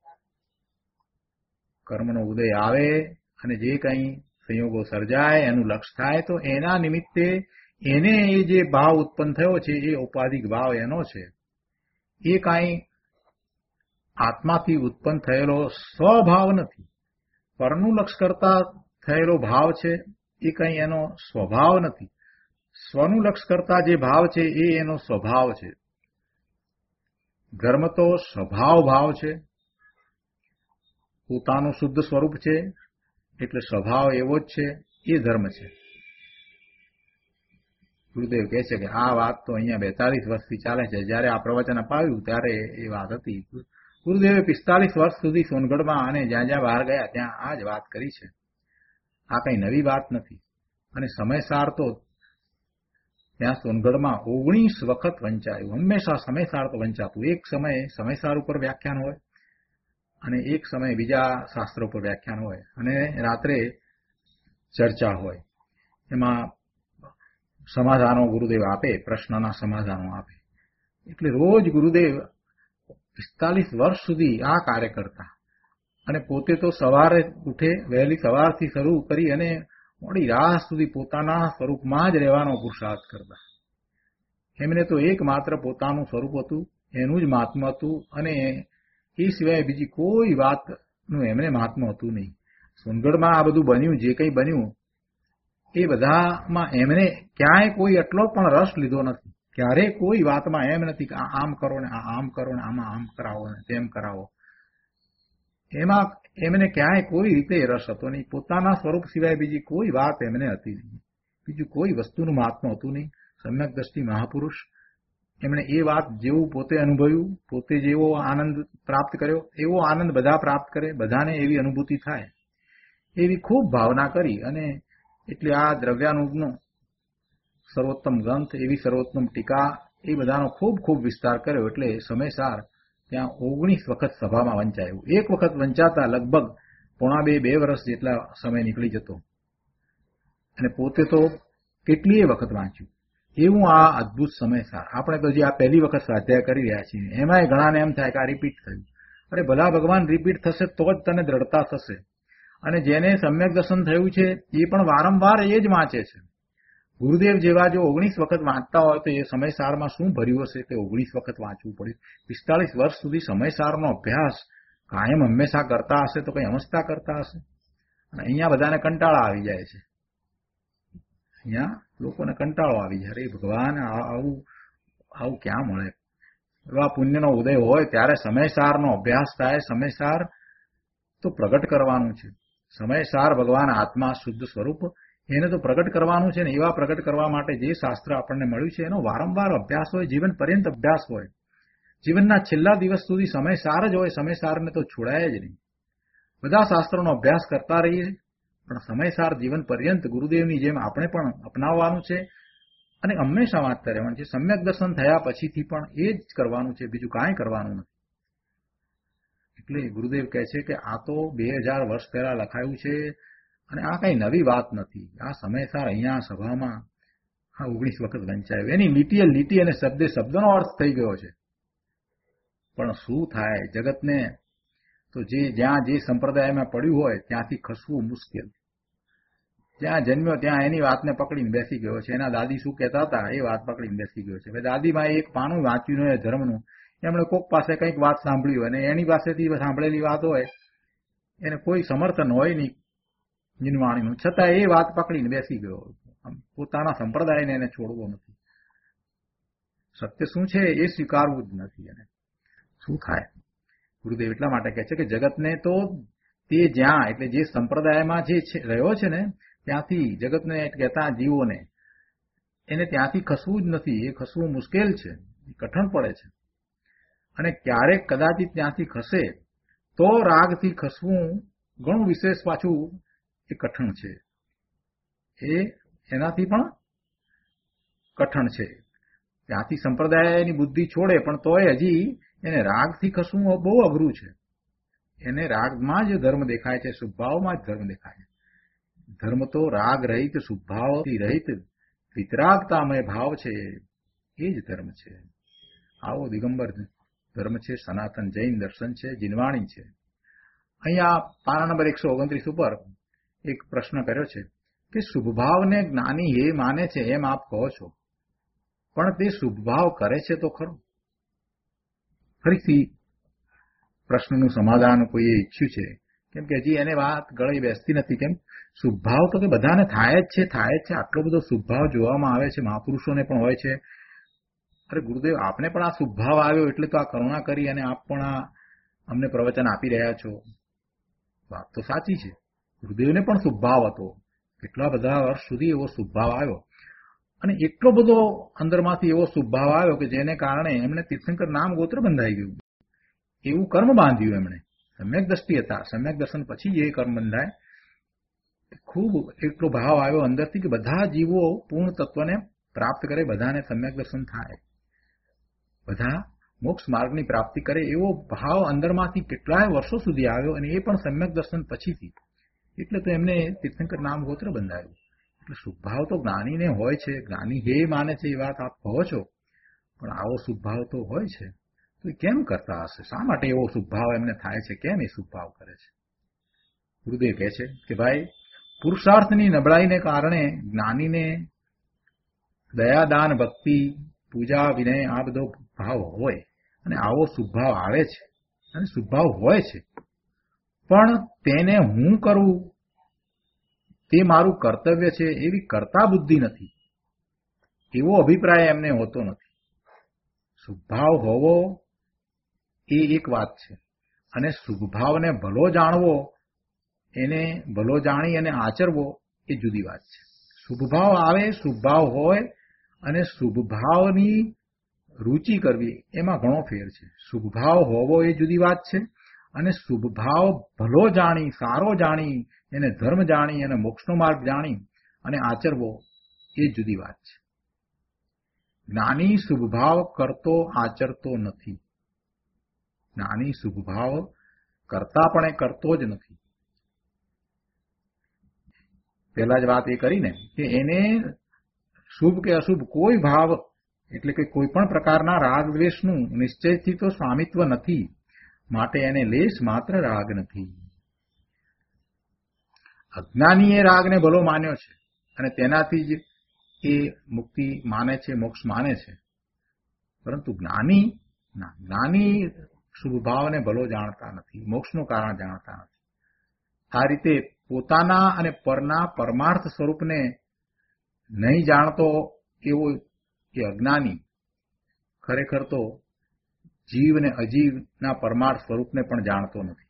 B: કર્મનો ઉદય આવે અને જે કંઈ સંયોગો સર્જાય, એનું લક્ષ થાય, તો એના નિમિત્તે એને એ જે ભાવ ઉત્પન્ન થયો છે એ ઔપાધિક ભાવ એનો છે. એ કાંઈ આત્માથી ઉત્પન્ન થયેલો સ્વભાવ નથી. પરનું લક્ષ કરતા થયેલો ભાવ છે એ કંઈ એનો સ્વભાવ નથી. સ્વનું લક્ષ કરતા જે ભાવ છે એ એનો સ્વભાવ છે. ધર્મ તો સ્વભાવ ભાવ છે, પોતાનું શુદ્ધ સ્વરૂપ છે, એટલે સ્વભાવ એવો જ છે, એ ધર્મ છે. ગુરુદેવ કહે છે કે આ વાત તો અહીંયા 42 વર્ષથી ચાલે છે. જયારે આ પ્રવચન અપાવ્યું ત્યારે એ વાત હતી. ગુરુદેવે 45 વર્ષ સુધી સોનગઢમાં અને જ્યાં જ્યાં બહાર ગયા ત્યાં આ જ વાત કરી છે. આ કઈ નવી વાત નથી. અને સમયસાર તો ત્યાં સોનગઢમાં 19 વખત વંચાયું. હંમેશા સમયસાર તો વંચાતું. એક સમયે સમયસાર ઉપર વ્યાખ્યાન હોય અને એક સમયે બીજા શાસ્ત્રો ઉપર વ્યાખ્યાન હોય, અને રાત્રે ચર્ચા હોય. એમાં સમાધાનો ગુરુદેવ આપે, પ્રશ્નના સમાધાનો આપે. એટલે રોજ ગુરુદેવ 45 વર્ષ સુધી આ કાર્ય કરતા. અને પોતે તો સવારે ઉઠે, વહેલી સવારથી શરૂ કરી અને મોડી રાત સુધી પોતાના સ્વરૂપમાં જ રહેવાનો પુરુષાર્થ કરતા. એમને તો એકમાત્ર પોતાનું સ્વરૂપ હતું, એનું જ મહાત્મ્ય હતું, અને એ સિવાય બીજી કોઈ વાતનું એમને મહાત્મ્ય હતું નહીં. સોનગઢમાં આ બધું બન્યું, જે કંઈ બન્યું એ બધામાં એમને ક્યાંય કોઈ એટલો પણ રસ લીધો નથી. ક્યારેય કોઈ વાતમાં એમ નથી કે આ આમ કરો ને આ આમ કરો ને આમાં આમ કરાવો ને તેમ કરાવો. એમાં એમને ક્યાંય કોઈ રીતે રસ હતો નહીં. પોતાના સ્વરૂપ સિવાય બીજી કોઈ વાત એમને હતી નહીં. બીજું કોઈ વસ્તુનું મહાત્મ્ય હતું નહીં. સમ્યક દ્રષ્ટિ મહાપુરુષ, એમણે એ વાત જેવું પોતે અનુભવ્યું, પોતે જેવો આનંદ પ્રાપ્ત કર્યો એવો આનંદ બધા પ્રાપ્ત કરે, બધાને એવી અનુભૂતિ થાય, એવી ખૂબ ભાવના કરી. અને એટલે આ દ્રવ્યાનુગનો સર્વોત્તમ ગ્રંથ, એવી સર્વોત્તમ ટીકા, એ બધાનો ખૂબ ખૂબ વિસ્તાર કર્યો. એટલે સમયસાર ત્યાં 19 વખત સભામાં વંચાયું. એક વખત વંચાતા લગભગ પોણા બે વર્ષ જેટલા સમય નીકળી જતો, અને પોતે તો કેટલીય વખત વાંચ્યું. એવું આ અદભુત સમયસાર. આપણે તો જે આ પહેલી વખત સ્વાધ્યાય કરી રહ્યા છીએ, એમાંય ઘણાને એમ થાય કે આ રિપીટ થયું. અરે ભલા ભગવાન, રિપીટ થશે તો જ તને દ્રઢતા થશે. અને જેને સમ્યક દર્શન થયું છે એ પણ વારંવાર એ જ વાંચે છે. ગુરુદેવ જેવા જો 19 વખત વાંચતા હોય તો એ સમયસારમાં શું ભર્યું હશે કે 19 વખત વાંચવું પડ્યું. 45 વર્ષ સુધી સમયસારનો અભ્યાસ કાયમ હંમેશા કરતા હશે તો કઈ અમસ્તા કરતા હશે. અને અહીંયા બધાને કંટાળા આવી જાય છે. અહીંયા લોકોને કંટાળો આવી જાય. અરે ભગવાન, આવું ક્યાં મળે? એવા પુણ્યનો ઉદય હોય ત્યારે સમયસારનો અભ્યાસ થાય. સમયસાર તો પ્રગટ કરવાનું છે. સમયસાર ભગવાન આત્મા શુદ્ધ સ્વરૂપ, એને તો પ્રગટ કરવાનું છે ને. એવા પ્રગટ કરવા માટે જે શાસ્ત્ર આપણને મળ્યું છે એનો વારંવાર અભ્યાસ હોય, જીવન પર્યંત અભ્યાસ હોય. જીવનના છેલ્લા દિવસ સુધી સમયસાર જ હોય. સમયસારને તો છોડાય જ નહીં. બધા શાસ્ત્રોનો અભ્યાસ કરતા રહીએ, પણ સમયસાર જીવન પર્યંત ગુરુદેવની જેમ આપણે પણ અપનાવવાનું છે અને હંમેશા વાંચતા રહેવાનું છે. સમ્યક દર્શન થયા પછીથી પણ એ જ કરવાનું છે, બીજું કાંઈ કરવાનું નથી. એટલે ગુરુદેવ કહે છે કે આ તો 2000 વર્ષ પહેલા લખાયું છે અને આ કઈ નવી વાત નથી. આ સમયસાર અહીંયા સભામાં આ 19 વખત વંચાયું. એની લીટીએ લીટી અને શબ્દે શબ્દનો અર્થ થઈ ગયો છે. પણ શું થાય, જગતને તો જ્યાં જે સંપ્રદાયમાં પડ્યું હોય ત્યાંથી ખસવું મુશ્કેલ. જ્યાં જન્મ્યો ત્યાં એની વાતને પકડીને બેસી ગયો છે. એના દાદી શું કહેતા હતા એ વાત પકડીને બેસી ગયો છે. દાદીમાં એક પાનું વાંચ્યું હોય ધર્મનું, એમણે કોક પાસે કંઈક વાત સાંભળી હોય અને એની પાસેથી સાંભળેલી વાત હોય, એને કોઈ સમર્થન હોય નહીં નિર્વાણીનું, છતાં એ વાત પકડીને બેસી ગયો. પોતાના સંપ્રદાયને એને છોડવો નથી. સત્ય શું છે એ સ્વીકારવું જ નથી. એને શું થાય? ગુરુદેવ એટલા માટે કહે છે કે જગતને તો તે જ્યાં, એટલે જે સંપ્રદાયમાં જે રહ્યો છે ને ત્યાંથી, જગતને કહેતા જીવોને, એને ત્યાંથી ખસવું જ નથી. એ ખસવું મુશ્કેલ છે, કઠણ પડે છે. અને ક્યારેક કદાચિત ત્યાંથી ખસે તો રાગથી ખસવું ઘણું વિશેષ પાછું એ કઠણ છે. એનાથી પણ કઠણ છે. ત્યાંથી સંપ્રદાયની બુદ્ધિ છોડે પણ તોય હજી એને રાગથી ખસવું બહુ અઘરું છે. એને રાગમાં જ ધર્મ દેખાય છે, શુભભાવમાં જ ધર્મ દેખાય છે. ધર્મ તો રાગ રહિત, શુભભાવથી રહિત વિતરાગતામય ભાવ છે, એ જ ધર્મ છે. આવો દિગંબર ધર્મ છે, સનાતન જૈન દર્શન છે, જીનવાણી છે. અહીંયા પાના નંબર 129 ઉપર એક પ્રશ્ન કર્યો છે કે શુભભાવને જ્ઞાની એ માને છે એમ આપ કહો છો, પણ તે શુભભાવ કરે છે તો ખરો? ફરીથી પ્રશ્નનું સમાધાન કોઈએ ઈચ્છ્યું છે, કેમ કે હજી એને વાત ગળે બેસતી નથી. કેમ? શુભભાવ તો કે બધાને થાય જ છે. આટલો બધો શુભભાવ જોવામાં આવે છે, મહાપુરુષોને પણ હોય છે. અરે ગુરુદેવ, આપને પણ આ શુભભાવ આવ્યો એટલે તો આ કરુણા કરી અને આપ પણ અમને પ્રવચન આપી રહ્યા છો. વાત તો સાચી છે. ગુરુદેવને પણ શુભભાવ હતો. કેટલા બધા વર્ષ સુધી એવો શુભભાવ આવ્યો અને એટલો બધો અંદરમાંથી એવો શુભભાવ આવ્યો કે જેને કારણે એમણે તીર્થંકર નામ ગોત્ર બંધાઈ ગયું. એવું કર્મ બાંધ્યું એમણે. સમ્યક દ્રષ્ટિ હતા. સમ્યક દર્શન પછી જે કર્મ બંધાય, ખૂબ એટલો ભાવ આવ્યો અંદરથી કે બધા જીવો પૂર્ણ તત્વને પ્રાપ્ત કરે, બધાને સમ્યક દર્શન થાય, બધા મોક્ષ માર્ગની પ્રાપ્તિ કરે, એવો ભાવ અંદરમાંથી કેટલાય વર્ષો સુધી આવ્યો અને એ પણ સમ્યક દર્શન પછીથી. એટલે તો એમને તીર્થંકર નામ ગોત્ર બંધાયું. એટલે શુભભાવ તો જ્ઞાનીને હોય છે. જ્ઞાની હે માને છે એ વાત આપ કહો છો, પણ આવો શુભભાવ તો હોય છે. તો એ કેમ કરતા હશે? શા માટે એવો શુભભાવ એમને થાય છે? કેમ એ શુભભાવ કરે છે? ગુરુદેવ કહે છે કે ભાઈ પુરુષાર્થની નબળાઈને કારણે જ્ઞાનીને દયા, દાન, ભક્તિ, પૂજા, વિનય આ બધો ભાવ હોય અને આવો શુભભાવ આવે છે અને શુભભાવ હોય છે, પણ તેને હું કરવું તે મારું કર્તવ્ય છે એવી કર્તા બુદ્ધિ નથી, એવો અભિપ્રાય એમને હોતો નથી. શુભભાવ હોવો એ એક વાત છે અને શુભભાવને ભલો જાણવો, એને ભલો જાણી અને આચરવો એ જુદી વાત છે. શુભભાવ આવે, શુભભાવ હોય અને શુભભાવની રૂચિ કરવી એમાં ઘણો ફેર છે. શુભભાવ હોવો એ જુદી વાત છે અને શુભભાવ ભલો જાણી, સારો જાણી, એને ધર્મ જાણી અને મોક્ષનો માર્ગ જાણી અને આચરવો એ જુદી વાત છે. જ્ઞાની શુભભાવ કરતો આચરતો નથી. જ્ઞાની શુભભાવ કરતા પણ એ કરતો જ નથી. પહેલા જ વાત એ કરીને કે એને શુભ કે અશુભ કોઈ ભાવ એટલે કે કોઈ પણ પ્રકારના રાગ દ્વેષનું નિશ્ચયથી તો સ્વામિત્વ નથી, માટે એને લેશ માત્ર રાગ નથી. અજ્ઞાનીએ રાગને ભલો માન્યો છે અને તેનાથી જ એ મુક્તિ માને છે, મોક્ષ માને છે, પરંતુ જ્ઞાની શુભભાવને ભલો જાણતા નથી, મોક્ષનું કારણ જાણતા નથી. આ રીતે પોતાના અને પરના પરમાર્થ સ્વરૂપને નહીં જાણતો એવો એ અજ્ઞાની ખરેખર તો જીવ અને અજીવના પરમાર્થ સ્વરૂપને પણ જાણતો નથી.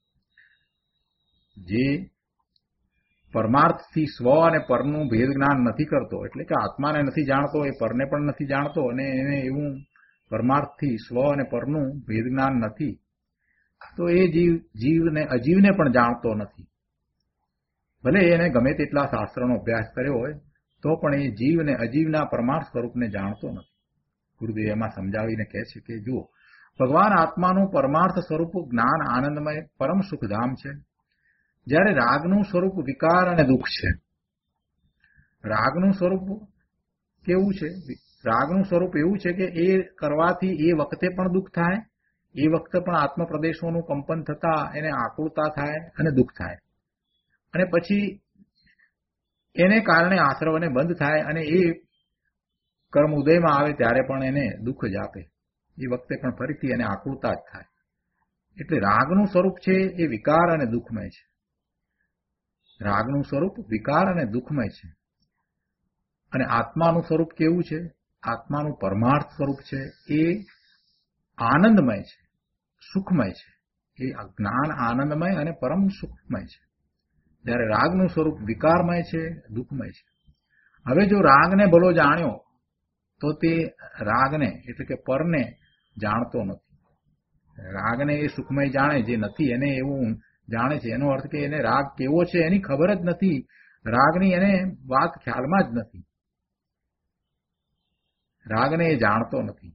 B: જે પરમાર્થથી સ્વ અને પરનું ભેદ જ્ઞાન નથી કરતો, એટલે કે આત્માને નથી જાણતો, એ પરને પણ નથી જાણતો અને એને એવું પરમાર્થથી સ્વ અને પરનું ભેદ જ્ઞાન નથી, તો એ જીવને અજીવને પણ જાણતો નથી. ભલે એને ગમે તેટલા શાસ્ત્રનો અભ્યાસ કર્યો હોય તો પણ એ જીવ અને અજીવના પરમાર્થ સ્વરૂપને જાણતો નથી. ગુરુદેવ એમાં સમજાવીને કહે છે કે જુઓ, ભગવાન આત્માનું પરમાર્થ સ્વરૂપ જ્ઞાન આનંદમય પરમ સુખધામ છે, જ્યારે રાગનું સ્વરૂપ વિકાર અને દુઃખ છે. રાગનું સ્વરૂપ કેવું છે? રાગનું સ્વરૂપ એવું છે કે એ કરવાથી એ વખતે પણ દુઃખ થાય, એ વખતે પણ આત્મપ્રદેશોનું કંપન થતા એને આકુળતા થાય અને દુઃખ થાય, અને પછી એને કારણે આશ્રવને બંધ થાય અને એ કર્મ ઉદયમાં આવે ત્યારે પણ એને દુઃખ જ આપે, એ વખતે પણ ફરીથી એને આકુળતા જ થાય. એટલે રાગનું સ્વરૂપ છે એ વિકાર અને દુઃખમય છે. રાગનું સ્વરૂપ વિકાર અને દુઃખમય છે. અને આત્માનું સ્વરૂપ કેવું છે? આત્માનું પરમાર્થ સ્વરૂપ છે એ આનંદમય છે, સુખમય છે. એ જ્ઞાન આનંદમય અને પરમ સુખમય છે, જ્યારે રાગનું સ્વરૂપ વિકારમય છે, દુઃખમય છે. હવે જો રાગને ભલો જાણ્યો તો તે રાગને એટલે કે પરને જાણતો નથી. રાગને એ સુખમય જાણે જે નથી એને એવું જાણે છે, એનો અર્થ કે એને રાગ કેવો છે એની ખબર જ નથી, રાગની એને વાત ખ્યાલમાં જ નથી, રાગને એ જાણતો નથી.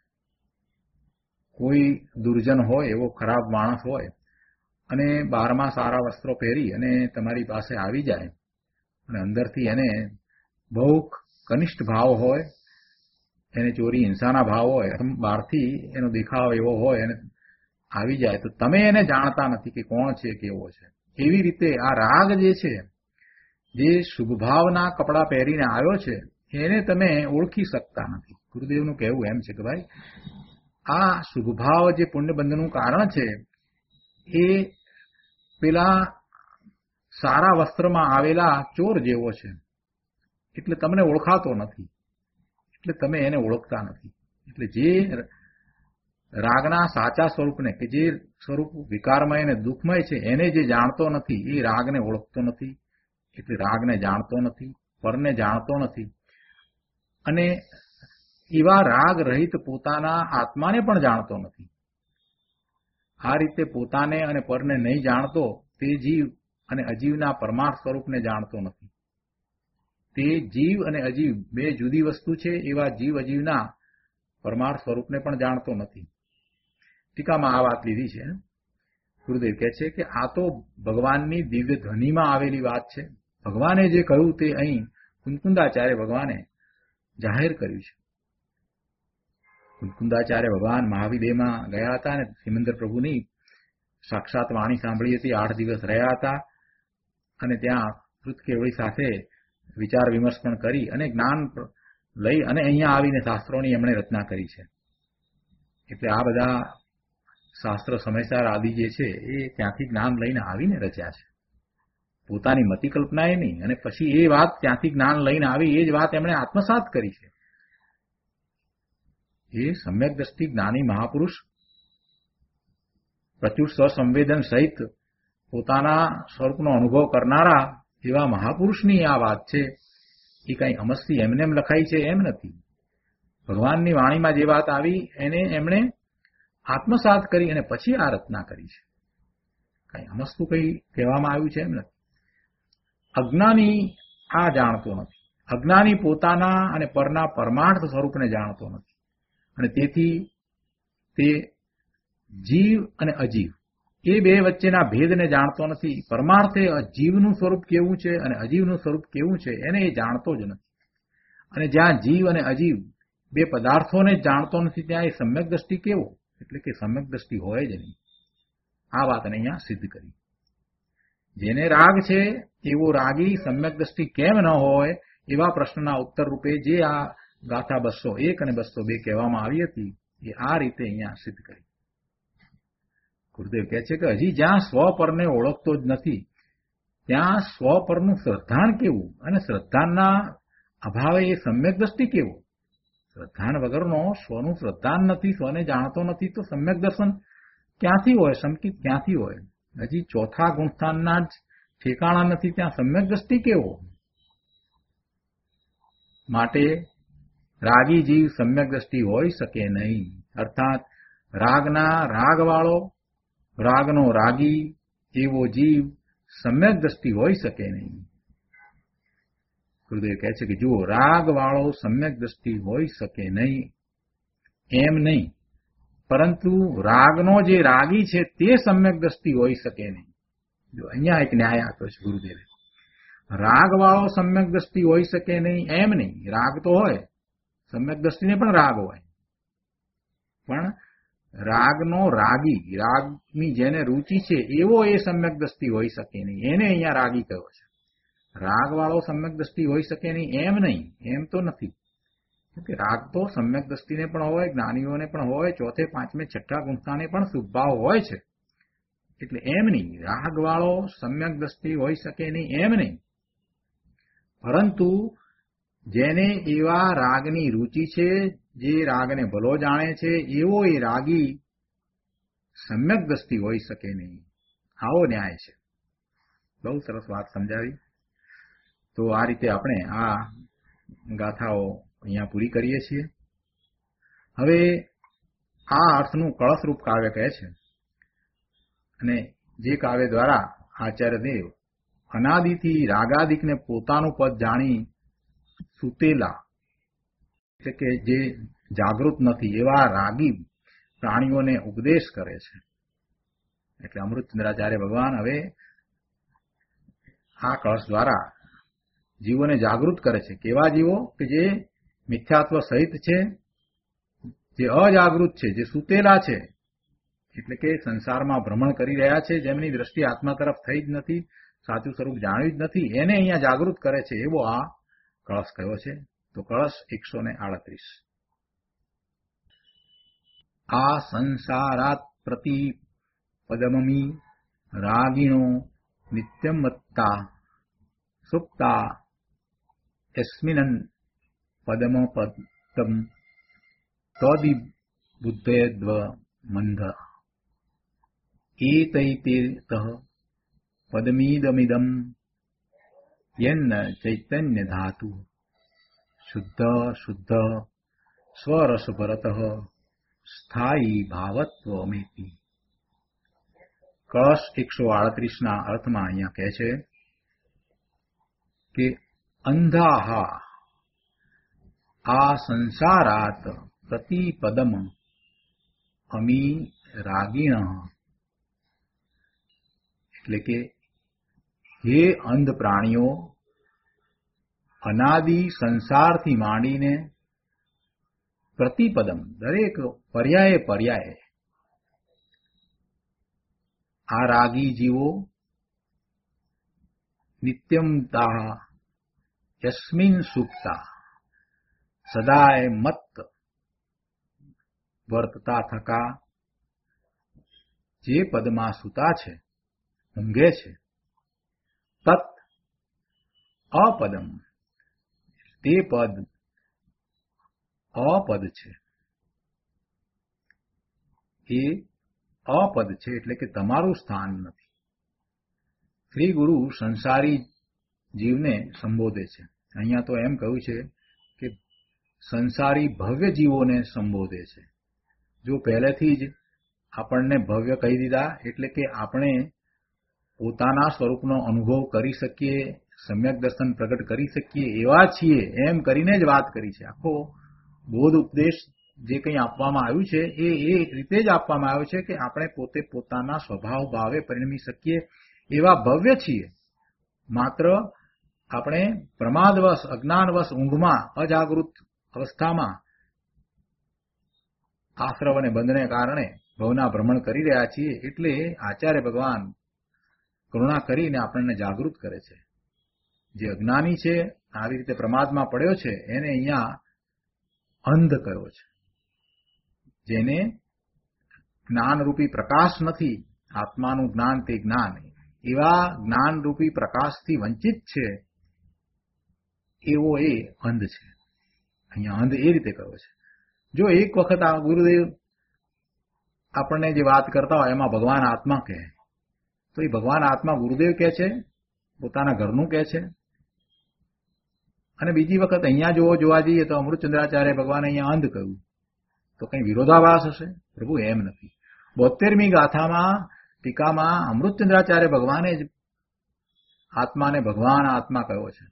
B: કોઈ દુર્જન હોય, એવો ખરાબ માણસ હોય અને બહારમાં સારા વસ્ત્રો પહેરી અને તમારી પાસે આવી જાય અને અંદરથી એને બહુ કનિષ્ઠ ભાવ હોય, એને ચોરી હિંસાના ભાવ હોય, બહારથી એનો દેખાવ એવો હોય અને આવી જાય તો તમે એને જાણતા નથી કે કોણ છે, કેવો છે. એવી રીતે આ રાગ જે છે, જે શુભભાવના કપડાં પહેરીને આવ્યો છે, એને તમે ઓળખી શકતા નથી. ગુરુદેવનું કહેવું એમ છે કે ભાઈ આ શુભભાવ જે પુણ્યબંધનું કારણ છે એ પેલા સારા વસ્ત્રમાં આવેલા ચોર જેવો છે, એટલે તમને ઓળખાતો નથી, એટલે તમે એને ઓળખતા નથી. એટલે જે રાગના સાચા સ્વરૂપને કે જે સ્વરૂપ વિકારમય અને દુઃખમય છે એને જે જાણતો નથી એ રાગને ઓળખતો નથી, એટલે રાગને જાણતો નથી, પરને જાણતો નથી. અને એવા રાગ રહિત પોતાના આત્માને પણ જાણતો નથી. આ રીતે પોતાને અને પરને નહીં જાણતો તે જીવ અને અજીવના પરમાર્થ સ્વરૂપને જાણતો નથી. તે જીવ અને અજીવ બે જુદી વસ્તુ છે એવા જીવ અજીવના પરમાર્થ સ્વરૂપને પણ જાણતો નથી. ટીકામાં આ વાત લીધી છે. ગુરુદેવ કહે છે કે આ તો ભગવાનની દિવ્ય ધ્વનિમાં આવેલી વાત છે. ભગવાને જે કહ્યું તે અહીં કુંકુંદાચાર્ય ભગવાને જાહેર કર્યું છે. કુંકુંદાચાર્ય ભગવાન મહાવિદેહમાં ગયા હતા અને સિમંદર પ્રભુની સાક્ષાત વાણી સાંભળી હતી, 8 દિવસ રહ્યા હતા અને ત્યાં કૃતકેવળી સાથે વિચાર વિમર્શ પણ કરી અને જ્ઞાન લઈ અને અહીંયા આવીને શાસ્ત્રોની એમણે રચના કરી છે. એટલે આ બધા શાસ્ત્ર સમયસાર આદિ જે છે એ ત્યાંથી જ્ઞાન લઈને આવીને રચ્યા છે, પોતાની મતિ કલ્પનાએ નહીં. અને પછી એ વાત ત્યાંથી જ્ઞાન લઈને આવી એ જ વાત એમણે આત્મસાત કરી છે. એ સમ્યક દ્રષ્ટિ જ્ઞાની મહાપુરુષ પ્રચુર સ્વસંવેદન સહિત પોતાના સ્વરૂપનો અનુભવ કરનારા એવા મહાપુરુષની આ વાત છે. એ કઈ અમસ્તી એમને એમ લખાઈ છે એમ નથી. ભગવાનની વાણીમાં જે વાત આવી એને એમણે આત્મસાત કરી અને પછી આ રચના કરી છે. કઈ અમસ્તું કઈ કહેવામાં આવ્યું છે એમ નથી. અજ્ઞાની આ જાણતો નથી. અજ્ઞાની પોતાના અને પરના પરમાર્થ સ્વરૂપને જાણતો નથી અને તેથી તે જીવ અને અજીવ એ બે વચ્ચેના ભેદને જાણતો નથી. પરમાર્થે જીવનું સ્વરૂપ કેવું છે અને અજીવનું સ્વરૂપ કેવું છે એને એ જાણતો જ નથી. અને જ્યાં જીવ અને અજીવ બે પદાર્થોને જ જાણતો નથી ત્યાં એ સમ્યક દ્રષ્ટિ કેવો, એટલે કે સમ્યક દ્રષ્ટિ હોય જ નહીં. આ વાતને અહીંયા સિદ્ધ કરી. જેને રાગ છે એવો રાગી સમ્યક દ્રષ્ટિ કેમ ન હોય એવા પ્રશ્નના ઉત્તર રૂપે જે આ ગાથા 201 અને 202 કહેવામાં આવી હતી એ આ રીતે અહીંયા સિદ્ધ કરી. ગુરુદેવ કહે છે કે હજી જ્યાં સ્વપરને ઓળખતો જ નથી ત્યાં સ્વપરનું શ્રદ્ધાન કેવું અને શ્રદ્ધાનના અભાવે એ સમ્યક દ્રષ્ટિ કેવો. શ્રદ્ધાન વગરનો સ્વનું શ્રદ્ધાન નથી, સ્વને જાણતો નથી તો સમ્યક દર્શન ક્યાંથી હોય, સંકિત ક્યાંથી હોય. હજી ચોથા ગુણસ્થાનના જ ઠેકાણા નથી ત્યાં સમ્યક દ્રષ્ટિ કેવો. માટે રાગી જીવ સમ્યક દ્રષ્ટિ હોઈ શકે નહીં. અર્થાત રાગના રાગવાળો, રાગનો રાગી એવો જીવ સમ્યક દ્રષ્ટિ હોઈ શકે નહીં. ગુરુદેવ કહે છે કે જુઓ, રાગવાળો સમ્યક દ્રષ્ટિ હોઈ શકે નહીં એમ નહીં, પરંતુ રાગનો જે રાગી છે તે સમ્યક દ્રષ્ટિ હોઈ શકે નહીં. જો અહીંયા એક ન્યાય આપ્યો છે ગુરુદેવે. રાગવાળો સમ્યક દ્રષ્ટિ હોઈ શકે નહીં એમ નહીં. રાગ તો હોય, સમ્યક દ્રષ્ટિને પણ રાગ હોય, પણ રાગનો રાગી, રાગની જેને રૂચિ છે એવો એ સમ્યક દ્રષ્ટિ હોઈ શકે નહીં. એને અહીંયા રાગી કહ્યો છે. રાગવાળો સમ્યક દ્રષ્ટિ હોઈ શકે નહીં એમ નહીં, એમ તો નથી. કે રાગ તો સમ્યક દ્રષ્ટિને પણ હોય, જ્ઞાનીઓને પણ હોય, ચોથે પાંચમે છઠ્ઠા ગુણસ્થાને પણ શુભભાવ હોય છે. એટલે એમ નહીં રાગવાળો સમ્યક દ્રષ્ટિ હોઈ શકે નહીં એમ નહીં, પરંતુ જેને એવા રાગની રૂચિ છે, જે રાગને ભલો જાણે છે એવો એ રાગી સમ્યક દ્રષ્ટિ હોઈ શકે નહીં. આવો ન્યાય છે. બહુ સરસ વાત સમજાવી. તો આ રીતે આપણે આ ગાથાઓ અહીંયા પૂરી કરીએ છીએ. હવે આ અર્થનું કળશરૂપ કાવ્ય કહે છે અને જે કાવ્ય દ્વારા આચાર્યદેવ અનાદિથી રાગાદિકને પોતાનું પદ જાણી સૂતેલા, એટલે કે જે જાગૃત નથી એવા રાગી પ્રાણીઓને ઉપદેશ કરે છે. એટલે અમૃતચંદ્રાચાર્ય ભગવાન હવે આ કળશ દ્વારા જીવોને જાગૃત કરે છે. કેવા જીવો કે જે મિથ્યાત્વ સહિત છે, જે અજાગૃત છે, જે સૂતેલા છે, એટલે કે સંસારમાં ભ્રમણ કરી રહ્યા છે, જેમની દ્રષ્ટિ આત્મા તરફ થઈ જ નથી, સાચું સ્વરૂપ જાણ્યું જ નથી, એને અહીંયા જાગૃત કરે છે એવો આ કળશ કયો છે. તો કળશ 138. આ સંસારાત પ્રતિ પદમમી રાગીણો નિત્યમ મત્તા સુપ્તા યસ્મિનન પદમ પદમ તોદિ બુદ્ધેદ્વ મંધ એતૈતેતઃ પદમીદમિદમ યન્ન ચૈતન્ય ધાતુ શુદ્ધ સ્વરસ ભરતઃ સ્થાયી ભાવત્વમેતિ. કળશ 138ના અર્થમાં અહીંયા કહે છે કે અંધાહા આ સંસારાત પ્રતિપદમ અમી રાગીણ, એટલે કે હે અંધ પ્રાણીઓ, અનાદિ સંસારથી માંડીને પ્રતિપદમ દરેક પર્યાયે પર્યાયે આ રાગી જીવો નિત્યમતા યસ્મિન સુપ્તા સદાય મત્ત વર્તતા થકા જે પદમાં સૂતા છે, ઊંઘે છે, તત અપદમ તે પદ અપદ છે. એ અપદ છે એટલે કે તમારું સ્થાન નથી. શ્રી ગુરુ સંસારી જીવને સંબોધે છે. અહીંયા તો એમ કહ્યું છે કે સંસારી ભવ્ય જીવોને સંબોધે છે. જો પહેલેથી જ આપણને ભવ્ય કહી દીધા એટલે કે આપણે પોતાના સ્વરૂપનો અનુભવ કરી શકીએ, સમ્યક દર્શન પ્રગટ કરી શકીએ એવા છીએ એમ કરીને જ વાત કરી છે. આખો બોધ ઉપદેશ જે કંઈ આપવામાં આવ્યું છે એ રીતે જ આપવામાં આવ્યું છે કે આપણે પોતે પોતાના સ્વભાવ ભાવે પરિણમી શકીએ એવા ભવ્ય છીએ. માત્ર આપણે પ્રમાદવશ અજ્ઞાનવશ ઊંઘમાં અજાગૃત અવસ્થામાં આશ્રવ અને બંધને કારણે ભવના ભ્રમણ કરી રહ્યા છીએ. એટલે આચાર્ય ભગવાન કરુણા કરીને આપણને જાગૃત કરે છે. જે અજ્ઞાની છે, આવી રીતે પ્રમાદમાં પડ્યો છે, એને અહીંયા અંધ કર્યો છે. જેને જ્ઞાનરૂપી પ્રકાશ નથી, આત્માનું જ્ઞાન તે જ્ઞાન, એવા જ્ઞાનરૂપી પ્રકાશથી વંચિત છે એવો એ અંધ છે. અહીંયા અંધ એ રીતે કર્યો છે. જો એક વખત આ ગુરુદેવ આપણને જે વાત કરતા હોય એમાં ભગવાન આત્મા કહે તો એ ભગવાન આત્મા ગુરુદેવ કહે છે, પોતાના ઘરનું કહે છે. અને બીજી વખત અહીંયા જોવા જઈએ તો અમૃતચંદ્રાચાર્ય ભગવાને અહીંયા અંધ કહ્યું તો કઈ વિરોધાભાસ હશે? પ્રભુ એમ નથી. 72મી ગાથામાં ટીકામાં અમૃતચંદ્રાચાર્ય ભગવાને જ આત્માને ભગવાન આત્મા કહ્યો છે.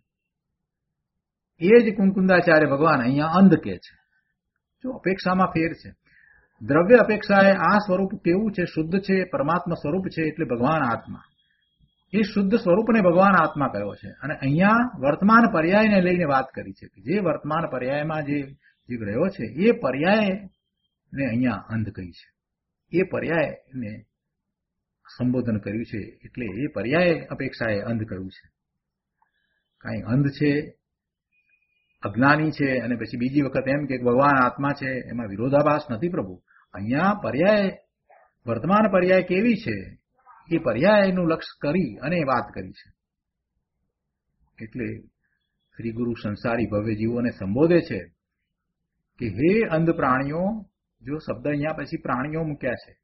B: એ જ કુંકુંદાચાર્ય ભગવાન અહીંયા અંધ કહે છે. જો અપેક્ષામાં ફેર છે. દ્રવ્ય અપેક્ષાએ આ સ્વરૂપ કેવું છે? શુદ્ધ છે, પરમાત્મા સ્વરૂપ છે એટલે ભગવાન આત્મા. એ શુદ્ધ સ્વરૂપને ભગવાન આત્મા કહ્યો છે. અને અહીંયા વર્તમાન પર્યાયને લઈને વાત કરી છે કે જે વર્તમાન પર્યાયમાં જે રહ્યો છે એ પર્યાયને અહીંયા અંધ કહી છે. એ પર્યાયને સંબોધન કર્યું છે એટલે એ પર્યાય અપેક્ષાએ અંધ કહ્યું છે. કાંઈ અંધ છે, અજ્ઞાની છે અને પછી બીજી વખત એમ કે ભગવાન આત્મા છે, એમાં વિરોધાભાસ નથી પ્રભુ. અહીંયા પર્યાય વર્તમાન પર્યાય કેવી છે એ પર્યાયનું લક્ષ્ય કરી અને વાત કરી છે. એટલે શ્રી ગુરુ સંસારી ભવ્ય જીવોને સંબોધે છે કે હે અંધ પ્રાણીઓ. જો શબ્દ અહીંયા પછી પ્રાણીઓ મૂક્યા છે.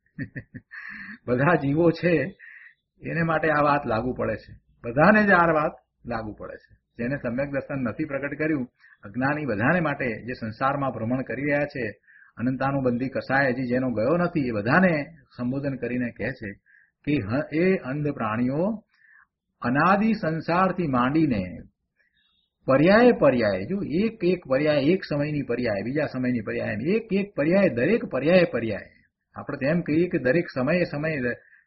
B: બધા જીવો છે એને માટે આ વાત લાગુ પડે છે. બધાને જ આ વાત લાગુ પડે છે. જેને સમ્યક દર્શન નથી પ્રગટ કર્યું, અજ્ઞાની બધાને માટે જે સંસારમાં ભ્રમણ કરી રહ્યા છે, અનંતાનુબંધી કસાય હજી જેનો ગયો નથી, એ બધાને સંબોધન કરીને કહે છે કે એ અંધ પ્રાણીઓ અનાદિ સંસારથી માંડીને પર્યાય પર્યાય, જો એક પર્યાય, એક સમયની પર્યાય, બીજા સમયની પર્યાય, એક પર્યાય, દરેક પર્યાય પર્યાય. આપણે તેમ કહીએ કે દરેક સમયે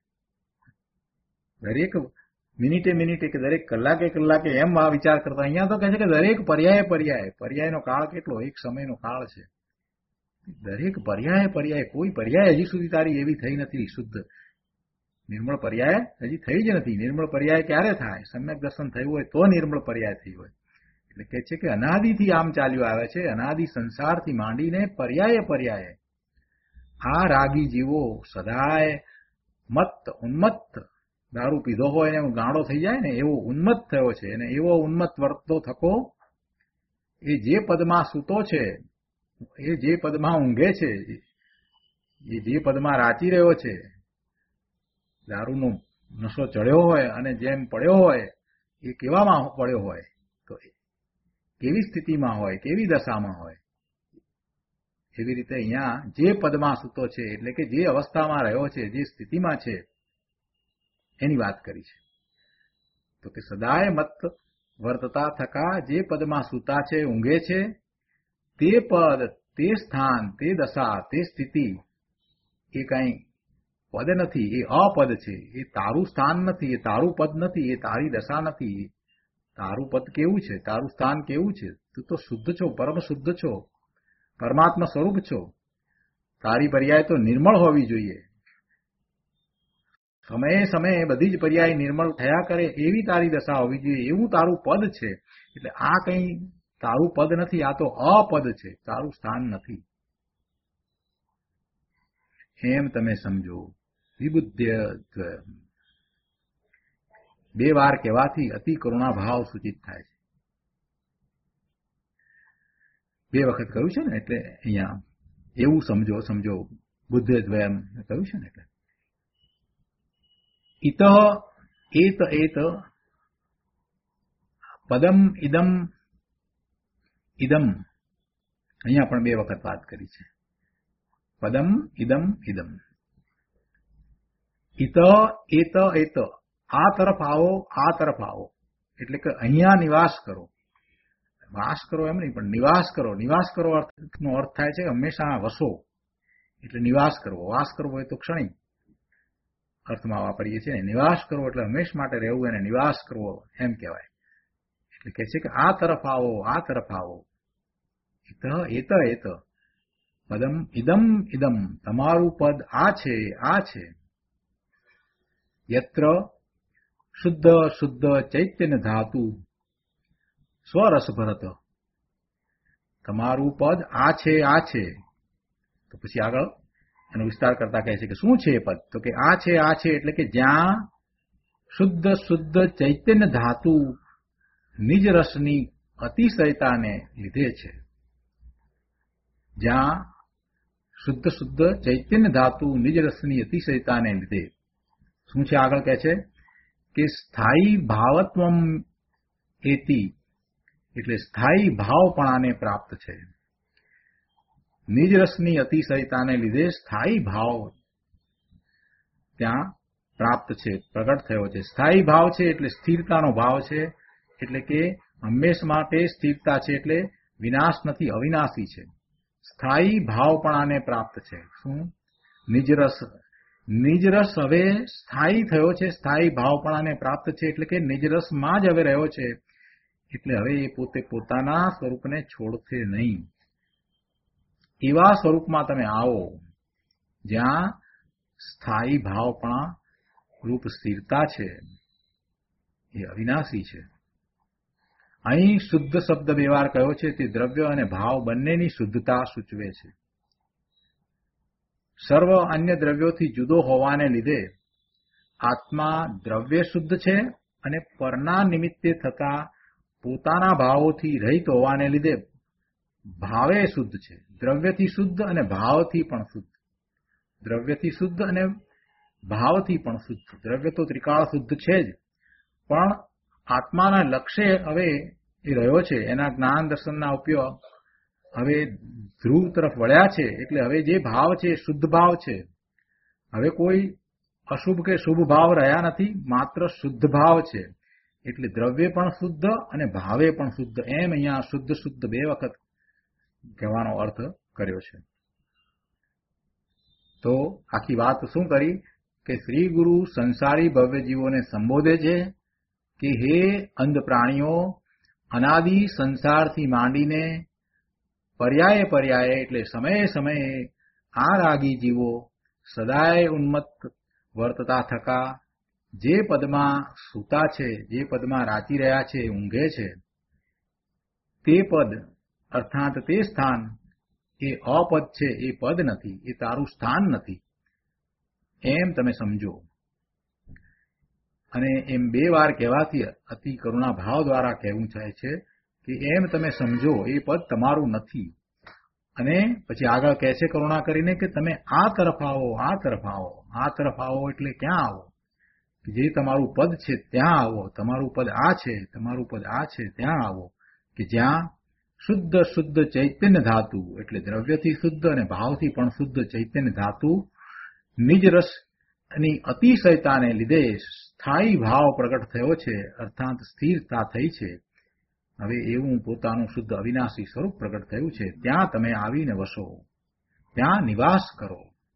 B: દરેક મિનિટે કે દરેક કલાકે એમ આ વિચાર કરતા. અહીંયા તો કહે છે કે દરેક પર્યાય પર્યાયનો કાળ કેટલો? એક સમયનો કાળ છે. દરેક પર્યાય કોઈ પર્યાય હજી સુધી તારી એવી થઈ નથી શુદ્ધ નિર્મળ પર્યાય હજી થઈ જ નથી. નિર્મળ પર્યાય ક્યારે થાય? સમ્યક દર્શન થયું હોય તો નિર્મળ પર્યાય થઈ હોય. એટલે કહે છે કે અનાદિથી આમ ચાલ્યું આવે છે. અનાદિ સંસારથી માંડીને પર્યાય આ રાગી જીવો સદાય ઉન્મત્ત, દારૂ પીધો હોય ને ગાંડો થઈ જાય ને એવો ઉન્મત્ત થયો છે. અને એવો ઉન્મત્ત વર્તતો થકો એ જે પદમાં સૂતો છે, એ જે પદમાં ઊંઘે છે, એ જે પદમાં રાચી રહ્યો છે, દારૂનો નશો ચડ્યો હોય અને જેમ પડ્યો હોય એ કેવામાં પડ્યો હોય, તો કેવી સ્થિતિમાં હોય, કેવી દશામાં હોય, એવી રીતે અહીંયા જે પદમાં સૂતો છે એટલે કે જે અવસ્થામાં રહ્યો છે, જે સ્થિતિમાં છે એની વાત કરી છે. તો કે સદાય મત વર્તતા થકા જે પદમાં સૂતા છે, ઊંઘે છે, તે પદ, તે સ્થાન, તે દશા, તે સ્થિતિ એ કઈ પદ નથી, એ અપદ છે. એ તારું સ્થાન નથી, એ તારું પદ નથી, એ તારી દશા નથી. તારું પદ કેવું છે? તારું સ્થાન કેવું છે? તું તો શુદ્ધ છો, પરમ શુદ્ધ છો, પરમાત્મા સ્વરૂપ છો. તારી પર્યાય તો નિર્મળ હોવી જોઈએ. સમયે સમયે બધી જ પર્યાય નિર્મળ થયા કરે એવી તારી દશા હોવી જોઈએ, એવું તારું પદ છે. એટલે આ કંઈ તારું પદ નથી, આ તો અપદ છે, તારું સ્થાન નથી. એમ તમે સમજો. વિબુદ્ધ્ય બે વાર કહેવાથી અતિ કરુણા ભાવ સૂચિત થાય છે. બે વખત કહ્યું છે ને, એટલે અહીંયા એવું સમજો બુદ્ધદ્વયમ કહ્યું છે ને. એટલે ઇત એત પદમ ઇદમ અહીંયા પણ બે વખત વાત કરી છે. પદમ ઇદમ ઇત એત આ તરફ આવો એટલે કે અહીંયા નિવાસ કરો. વાસ કરો એમ નહીં, પણ નિવાસ કરો. નિવાસ કરો નો અર્થ થાય છે હંમેશા વસો, એટલે નિવાસ કરવો. વાસ કરવો એ તો ક્ષણિક અર્થમાં વાપરીએ છીએ. નિવાસ કરવો એટલે હંમેશ માટે રહેવું, એને નિવાસ કરવો એમ કહેવાય. એટલે કહે છે કે આ તરફ આવો. એત પદમ ઇદમ તમારું પદ આ છે. યત્ર શુદ્ધ ચૈતન્ય ધાતુ સ્વરસ ભરત. તમારું પદ આ છે. તો પછી આગળ એનો વિસ્તાર કરતા કહે છે કે શું છે એ પદ? તો કે આ છે એટલે કે જ્યાં શુદ્ધ ચૈતન્ય ધાતુ નિજ રસની અતિશયતાને લીધે છે. જ્યાં શુદ્ધ ચૈતન્ય ધાતુ નિજ રસની અતિશયતાને લીધે શું છે? આગળ કહે છે કે સ્થાયી ભાવત્વમ એતિ એટલે સ્થાયી ભાવપણાને પ્રાપ્ત છે. નિજ રસની અતિશયતાને લીધે સ્થાયી ભાવ ત્યાં પ્રાપ્ત છે, પ્રગટ થયો છે. સ્થાયી ભાવ છે એટલે સ્થિરતાનો ભાવ છે, એટલે કે હંમેશ માટે સ્થિરતા છે, એટલે વિનાશ નથી, અવિનાશી છે. સ્થાયી ભાવપણાને પ્રાપ્ત છે. શું? નિજરસ હવે સ્થાયી થયો છે, સ્થાયી ભાવપણાને પ્રાપ્ત છે, એટલે કે નિજરસમાં જ હવે રહ્યો છે. એટલે હવે એ પોતે પોતાના સ્વરૂપને છોડશે નહીં. એવા સ્વરૂપમાં તમે આવો જ્યાં સ્થાયી ભાવપણા રૂપ સ્થિરતા છે, એ અવિનાશી છે. અહીં શુદ્ધ શબ્દ બે વાર કયો છે, તે દ્રવ્ય અને ભાવ બંનેની શુદ્ધતા સૂચવે છે. સર્વ અન્ય દ્રવ્યોથી જુદો હોવાને લીધે આત્મા દ્રવ્ય શુદ્ધ છે, અને પરના નિમિત્તે થતા પોતાના ભાવોથી રહિત હોવાને લીધે ભાવે શુદ્ધ છે. દ્રવ્યથી શુદ્ધ અને ભાવથી પણ શુદ્ધ. દ્રવ્યથી શુદ્ધ અને ભાવથી પણ શુદ્ધ. દ્રવ્ય તો ત્રિકાળ શુદ્ધ છે જ, પણ આત્માના લક્ષ્ય હવે એ રહ્યો છે. એના જ્ઞાન દર્શનના ઉપયોગ હવે ધ્રુવ તરફ વળ્યા છે. એટલે હવે જે ભાવ છે એ શુદ્ધ ભાવ છે. હવે કોઈ અશુભ કે શુભ ભાવ રહ્યા નથી, માત્ર શુદ્ધ ભાવ છે. એટલે દ્રવ્ય પણ શુદ્ધ અને ભાવે પણ શુદ્ધ. એમ અહીંયા શુદ્ધ બે વખત કહેવાનો અર્થ કર્યો છે. તો આખી વાત શું કરી કે શ્રી ગુરુ સંસારી ભવ્ય જીવોને સંબોધે છે કે હે અંધ પ્રાણીઓ, અનાદિ સંસારથી માંડીને પર્યાય એટલે સમયે સમયે આ રાગી જીવો સદાય ઉન્મત્ત વર્તતા થકા જે પદમાં સૂતા છે, જે પદમાં રાચી રહ્યા છે, ઊંઘે છે, તે પદ અર્થાત તે સ્થાન એ અપદ છે, એ પદ નથી, એ તારું સ્થાન નથી. એમ તમે સમજો. અને એમ બે વાર કહેવાથી અતિ કરુણા ભાવ દ્વારા કહેવું થાય છે કે એમ તમે સમજો, એ પદ તમારું નથી. અને પછી આગળ કહે છે કરુણા કરીને કે તમે આ તરફ આવો એટલે ક્યાં આવો? જે તમારું પદ છે ત્યાં આવો. તમારું પદ આ છે ત્યાં આવો, કે જ્યાં શુદ્ધ ચૈતન્ય ધાતુ એટલે દ્રવ્યથી શુદ્ધ અને ભાવથી પણ શુદ્ધ ચૈતન્ય ધાતુ નિજ રસની અતિશયતાને લીધે સ્થાયી ભાવ પ્રગટ થયો છે, અર્થાત સ્થિરતા થઈ છે. હવે એવું પોતાનું શુદ્ધ અવિનાશી સ્વરૂપ પ્રગટ થયું છે. ત્યાં તમે આવીને વસો, ત્યાં નિવાસ કરો.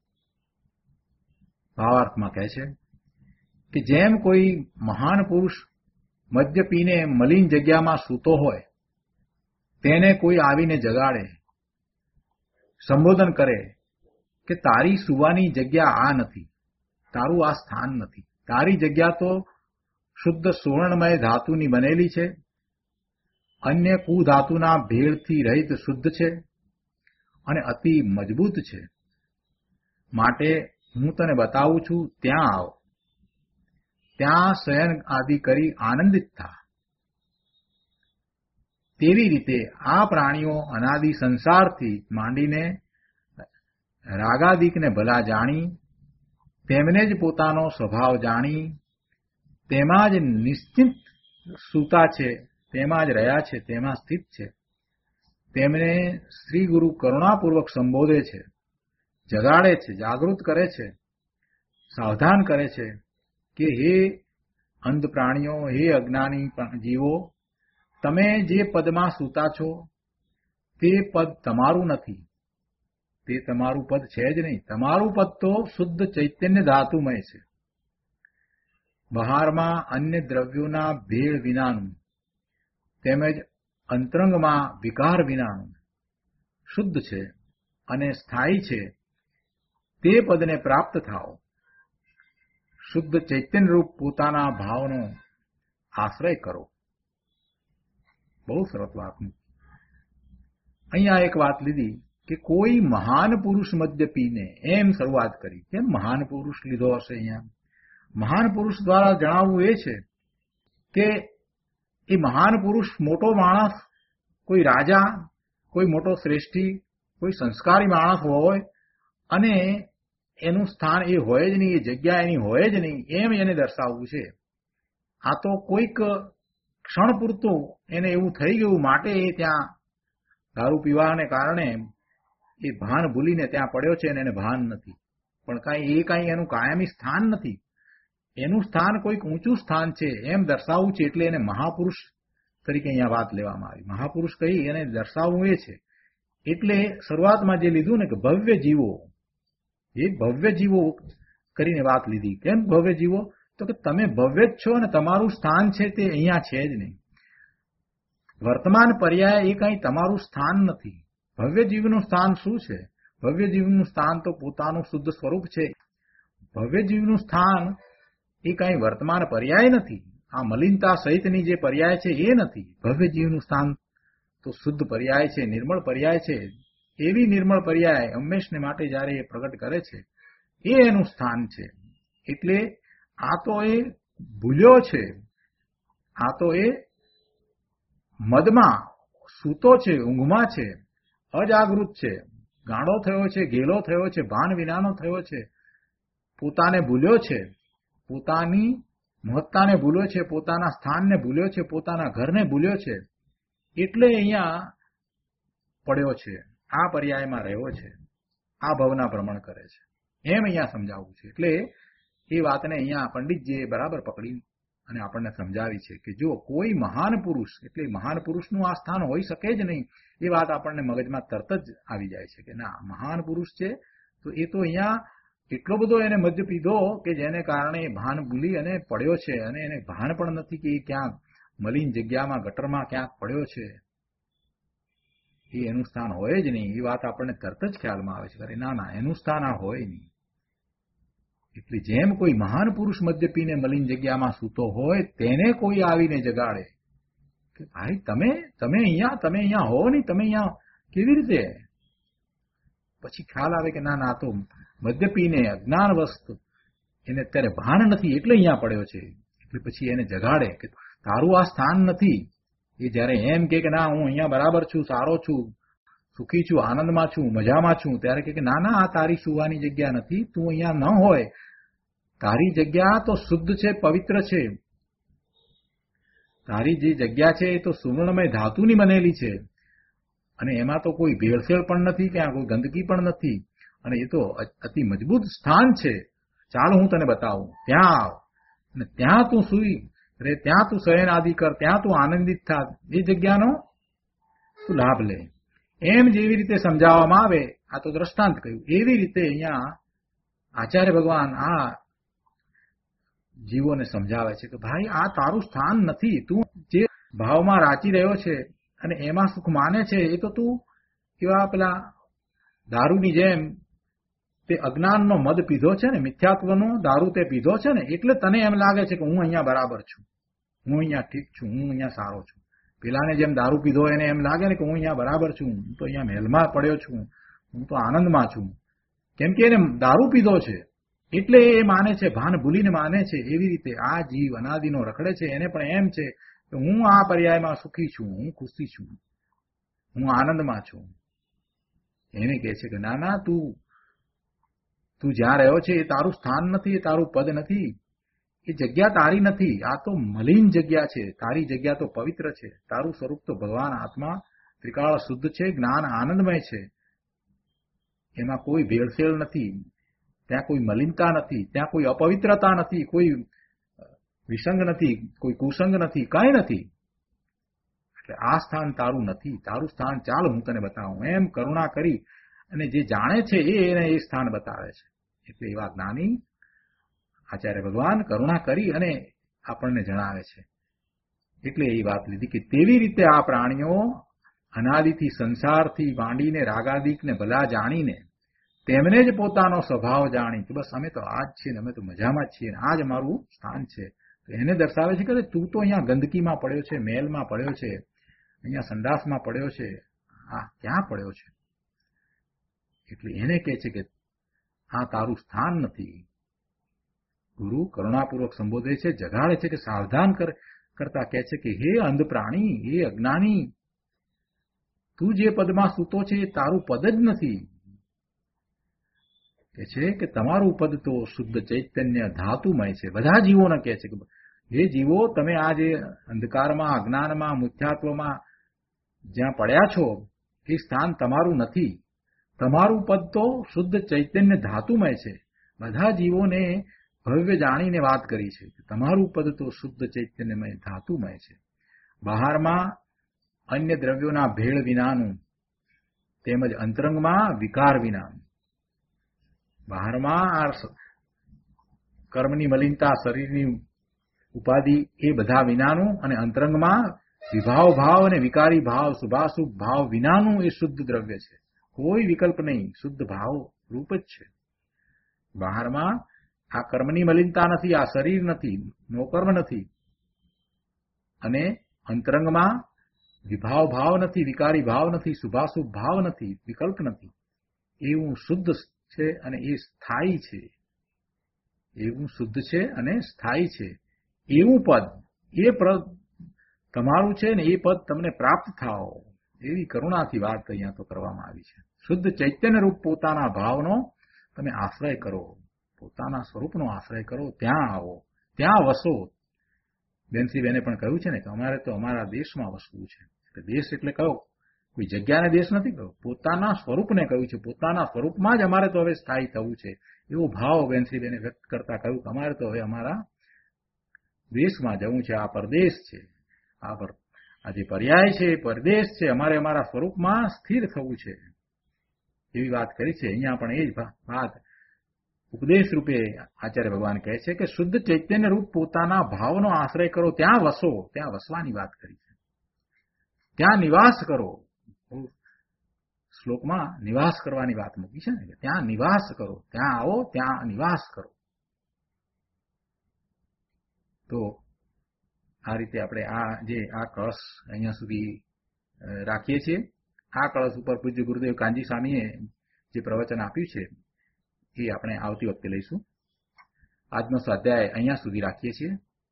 B: ભાવાર્થમાં કહે છે કે જેમ કોઈ મહાન પુરુષ મદ્ય પીને મલિન જગ્યામાં સૂતો હોય, તેને કોઈ આવીને જગાડે, સંબોધન કરે કે તારી સુવાની જગ્યા આ નથી, તારું આ સ્થાન નથી. તારી જગ્યા તો શુદ્ધ સુવર્ણમય ધાતુની બનેલી છે, અન્ય કુધાતુના ભેળથી રહિત શુદ્ધ છે અને અતિ મજબૂત છે. માટે હું તને બતાવું છું, ત્યાં આવ, ત્યાં શયન આદિ કરી આનંદિત થા. તેવી રીતે આ પ્રાણીઓ અનાદિ સંસારથી માંડીને રાગાદિકને ભલા જાણી, તેમને જ પોતાનો સ્વભાવ જાણી, તેમાં જ નિશ્ચિત સૂતા છે, તેમાં જ રહ્યા છે, તેમાં સ્થિત છે. તેમને શ્રી ગુરુ કરુણાપૂર્વક સંબોધે છે, જગાડે છે, જાગૃત કરે છે, સાવધાન કરે છે કે હે અંધ પ્રાણીઓ, હે અજ્ઞાની જીવો, તમે જે પદમાં સૂતા છો તે પદ તમારું નથી. તે તમારું પદ છે જ નહીં. તમારું પદ તો શુદ્ધ ચૈતન્ય ધાતુમય છે. બહારમાં અન્ય દ્રવ્યોના ભેળ વિનાનું તેમજ અંતરંગમાં વિકાર વિનાનું શુદ્ધ છે અને સ્થાયી છે. તે પદને પ્રાપ્ત થાઓ. શુદ્ધ ચૈતન્યરૂપ પોતાના ભાવનો આશ્રય કરો. બહુ સરસ વાત. અહીંયા એક વાત લીધી કે કોઈ મહાન પુરુષ મદ્ય પીને, એમ શરૂઆત કરી. કેમ મહાન પુરુષ લીધો હશે અહીંયા? મહાન પુરુષ દ્વારા જણાવવું એ છે કે એ મહાન પુરુષ મોટો માણસ, કોઈ રાજા, કોઈ મોટો શ્રેષ્ઠી, કોઈ સંસ્કારી માણસ હોય અને એનું સ્થાન એ હોય જ નહીં, એ જગ્યા એની હોય જ નહીં, એમ એને દર્શાવવું છે. આ તો કોઈક ક્ષણ પૂરતું એને એવું થઈ ગયું, માટે એ ત્યાં દારૂ પીવાને કારણે એ ભાન ભૂલીને ત્યાં પડ્યો છે અને એને ભાન નથી. પણ કાંઈ એનું કાયમી સ્થાન નથી. એનું સ્થાન કોઈક ઊંચું સ્થાન છે એમ દર્શાવવું છે. એટલે એને મહાપુરુષ તરીકે અહીંયા વાત લેવામાં આવી. મહાપુરુષ કહી એને દર્શાવવું એ છે. એટલે શરૂઆતમાં જે લીધું ને કે ભવ્ય જીવો, એ ભવ્ય જીવો કરીને વાત લીધી. કેમ ભવ્ય જીવો? તો કે તમે ભવ્ય જ છો અને તમારું સ્થાન છે તે અહીંયા છે જ નહીં. વર્તમાન પર્યાય એ કંઈ તમારું સ્થાન નથી. ભવ્ય જીવનું સ્થાન શું છે? ભવ્ય જીવનું સ્થાન તો પોતાનું શુદ્ધ સ્વરૂપ છે. ભવ્ય જીવનું સ્થાન એ કંઈ વર્તમાન પર્યાય નથી. આ મલિનતા સહિતની જે પર્યાય છે એ નથી. ભવ્ય જીવનું સ્થાન તો શુદ્ધ પર્યાય છે, નિર્મળ પર્યાય છે. એવી નિર્મળ પર્યાય હંમેશને માટે જ્યારે એ પ્રગટ કરે છે એ એનું સ્થાન છે. એટલે આ તો એ ભૂલ્યો છે, આ તો એ મદમાં સૂતો છે, ઊંઘમાં છે, અજાગૃત છે, ગાંડો થયો છે, ગેલો થયો છે, ભાન વિનાનો થયો છે, પોતાને ભૂલ્યો છે, પોતાની મહત્તાને ભૂલ્યો છે, પોતાના સ્થાનને ભૂલ્યો છે, પોતાના ઘરને ભૂલ્યો છે. એટલે અહીંયા પડ્યો છે, આ પર્યાયમાં રહ્યો છે, આ ભવના ભ્રમણ કરે છે, એમ અહીંયા સમજાવવું છે. એટલે એ વાતને અહીંયા પંડિતજીએ બરાબર પકડી અને આપણને સમજાવી છે કે જો કોઈ મહાન પુરુષ, એટલે મહાન પુરુષનું આ સ્થાન હોઈ શકે જ નહીં. એ વાત આપણને મગજમાં તરત જ આવી જાય છે કે ના, મહાન પુરુષ છે તો એ તો અહીંયા એટલો બધો એને મદ્ય પીધો કે જેને કારણે ભાન ભૂલી અને પડ્યો છે અને એને ભાન પણ નથી કે એ ક્યાંક મલિન જગ્યામાં, ગટરમાં ક્યાંક પડ્યો છે. એ એનું સ્થાન હોય જ નહીં. એ વાત આપણને તરત જ ખ્યાલમાં આવે છે કે ના ના, એનું સ્થાન આ હોય નહીં. એટલે જેમ કોઈ મહાન પુરુષ મદ્ય પીને મલિન જગ્યામાં સૂતો હોય, તેને કોઈ આવીને જગાડે કે ભાઈ તમે અહીંયા હો નહીં, તમે અહીંયા કેવી રીતે? પછી ખ્યાલ આવે કે ના ના, તો મદ્ય પીને અજ્ઞાનવસ્ત એને અત્યારે ભાન નથી એટલે અહીંયા પડ્યો છે. એટલે પછી એને જગાડે કે તારું આ સ્થાન નથી. એ જયારે એમ કે ના હું અહીંયા બરાબર છું, સારો છું, સુખી છું, આનંદમાં છું, મજામાં છું, ત્યારે કે ના ના, આ તારી સુવાની જગ્યા નથી. તું અહીંયા ન હોય. તારી જગ્યા તો શુદ્ધ છે, પવિત્ર છે. તારી જે જગ્યા છે એ તો સુવર્ણમય ધાતુની બનેલી છે અને એમાં તો કોઈ ભેળસેળ પણ નથી, ક્યાં કોઈ ગંદકી પણ નથી અને એ તો અતિ મજબૂત સ્થાન છે. ચાલો હું તને બતાવું. ત્યાં આવ અને ત્યાં તું સુઈ રે, ત્યાં તું શયન આદિ કર, ત્યાં તું આનંદિત થા. એ જગ્યાનો તું લાભ લે. એમ જેવી રીતે સમજાવવામાં આવે, આ તો દ્રષ્ટાંત કહ્યું, એવી રીતે અહીંયા આચાર્ય ભગવાન આ જીવોને સમજાવે છે કે ભાઈ આ તારું સ્થાન નથી. તું જે ભાવમાં રાચી રહ્યો છે અને એમાં સુખ માને છે, એ તો તું એવા પેલા દારૂની જેમ તે અજ્ઞાનનો મદ પીધો છે ને, મિથ્યાત્વનો દારૂ તે પીધો છે ને, એટલે તને એમ લાગે છે કે હું અહીંયા બરાબર છું, હું અહીંયા ઠીક છું, હું અહીંયા સારો છું. પેલાને જેમ દારૂ પીધો એને એમ લાગે ને કે હું અહીંયા બરાબર છું, હું તો અહીંયા મહેલમાં પડ્યો છું, હું તો આનંદમાં છું. કેમ કે એને દારૂ પીધો છે એટલે એ માને છે, ભાન ભૂલીને માને છે. એવી રીતે આ જીવ અનાદિનો રખડે છે, એને પણ એમ છે કે હું આ પર્યાયમાં સુખી છું, હું ખુશી છું, હું આનંદમાં છું. એને કહે છે કે ના ના, તું જ્યાં રહ્યો છે એ તારું સ્થાન નથી, એ તારું પદ નથી, એ જગ્યા તારી નથી. આ તો મલિન જગ્યા છે, તારી જગ્યા તો પવિત્ર છે. તારું સ્વરૂપ તો ભગવાન આત્મા ત્રિકાળ શુદ્ધ છે, જ્ઞાન આનંદમય છે. એમાં કોઈ ભેળસેળ નથી, ત્યાં કોઈ મલિનતા નથી, ત્યાં કોઈ અપવિત્રતા નથી, કોઈ વિસંગ નથી, કોઈ કુસંગ નથી, કઈ નથી. એટલે આ સ્થાન તારું નથી, તારું સ્થાન ચાલ હું તને બતાવું. એમ કરુણા કરી અને જે જાણે છે એને એ સ્થાન બતાવે છે. એટલે એવા જ્ઞાની આચાર્ય ભગવાન કરુણા કરી અને આપણને જણાવે છે. એટલે એ વાત લીધી કે તેવી રીતે આ પ્રાણીઓ અનાદિથી સંસારથી માંડીને રાગાદિકને ભલા જાણીને તેમને જ પોતાનો સ્વભાવ જાણી કે બસ અમે તો આ જ છીએ ને, અમે તો મજામાં જ છીએ ને, આ જ અમારું સ્થાન છે. તો એને દર્શાવે છે કે તું તો અહીંયા ગંદકીમાં પડ્યો છે, મેલમાં પડ્યો છે, અહીંયા સંડાસમાં પડ્યો છે, આ ક્યાં પડ્યો છે? એટલે એને કહે છે કે આ તારું સ્થાન નથી. ગુરુ કરુણાપૂર્વક સંબોધે છે, જગાડે છે કે સાવધાન કરતા કહે છે કે હે અંધ પ્રાણી, હે અજ્ઞાની, તું જે પદમાં સૂતો છે એ તારું પદ જ નથી. કે છે કે તમારું પદ તો શુદ્ધ ચૈતન્ય ધાતુમય છે. બધા જીવોને કહે છે કે હે જીવો, તમે આ જે અંધકારમાં, અજ્ઞાનમાં, મુખ્યાત્વમાં જ્યાં પડ્યા છો એ સ્થાન તમારું નથી. તમારું પદ તો શુદ્ધ ચૈતન્ય ધાતુમય છે. બધા જીવોને ભવ્ય જાણીને વાત કરી છે કે તમારું પદ તો શુદ્ધ ચૈતન્યમય ધાતુમય છે. બહારમાં અન્ય દ્રવ્યોના ભેળ વિનાનું તેમજ અંતરંગમાં વિકાર વિનાનું. બહારમાં કર્મની મલિનતા, શરીરની ઉપાધિ એ બધા વિનાનું, અને અંતરંગમાં વિભાવ ભાવ અને વિકારી ભાવ, શુભાશુભ ભાવ વિનાનું એ શુદ્ધ દ્રવ્ય છે. કોઈ વિકલ્પ નહીં, શુદ્ધ ભાવ રૂપ જ છે. બહારમાં આ કર્મની મલિનતા નથી, આ શરીર નથી, નોકર્મ નથી, અને અંતરંગમાં વિભાવ ભાવ નથી, વિકારી ભાવ નથી, શુભાશુભ ભાવ નથી, વિકલ્પ નથી. એવું શુદ્ધ છે અને એ સ્થાયી છે. એવું શુદ્ધ છે અને સ્થાયી છે. એવું પદ, એ પદ તમારું છે ને, એ પદ તમને પ્રાપ્ત થાઓ, એવી કરુણાથી વાત અહીંયા તો કરવામાં આવી છે. શુદ્ધ ચૈતન્ય રૂપ પોતાના ભાવનો તમે આશ્રય કરો, પોતાના સ્વરૂપનો આશ્રય કરો, ત્યાં આવો, ત્યાં વસો. બેનસીબેને પણ કહ્યું છે ને કે અમારે તો અમારા દેશમાં વસવું છે. દેશ એટલે કયો? કોઈ જગ્યાને દેશ નથી કહ્યું, પોતાના સ્વરૂપને કહ્યું છે. પોતાના સ્વરૂપમાં જ અમારે તો હવે સ્થાયી થવું છે. એવો ભાવ બેનસીબેને વ્યક્ત કરતા કહ્યું કે અમારે તો હવે અમારા દેશમાં જવું છે. આ પરદેશ છે, આ જે પર્યાય છે એ પરદેશ છે. અમારે અમારા સ્વરૂપમાં સ્થિર થવું છે, એવી વાત કરી છે. અહીંયા પણ એ જ વાત ઉપદેશ રૂપે આચાર્ય ભગવાન કહે છે કે શુદ્ધ ચૈતન્ય રૂપ પોતાના ભાવનો આશ્રય કરો, ત્યાં વસો. ત્યાં વસવાની વાત કરી છે. ત્યાં નિવાસ કરો. શ્લોકમાં નિવાસ કરવાની વાત મૂકી છે ને, ત્યાં નિવાસ કરો, ત્યાં આવો, ત્યાં નિવાસ કરો. તો આ રીતે આપણે આ કળશ અહીંયા સુધી રાખીએ છીએ. આ કળશ ઉપર પૂજ્ય ગુરુદેવ કાનજી સ્વામીએ જે પ્રવચન આપ્યું છે એ આપણે આવતી વખતે લઈશું. આજનો સ્વાધ્યાય અહીંયા સુધી રાખીએ છીએ.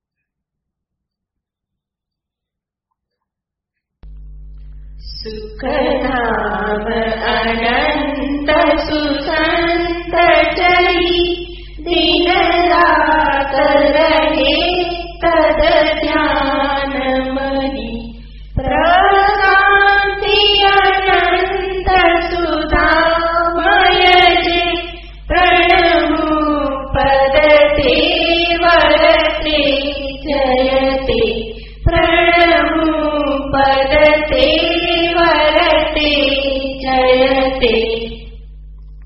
C: સુખધામ અનંત સુસંત ચરી દિન રાત રહે તદ ધ્યાન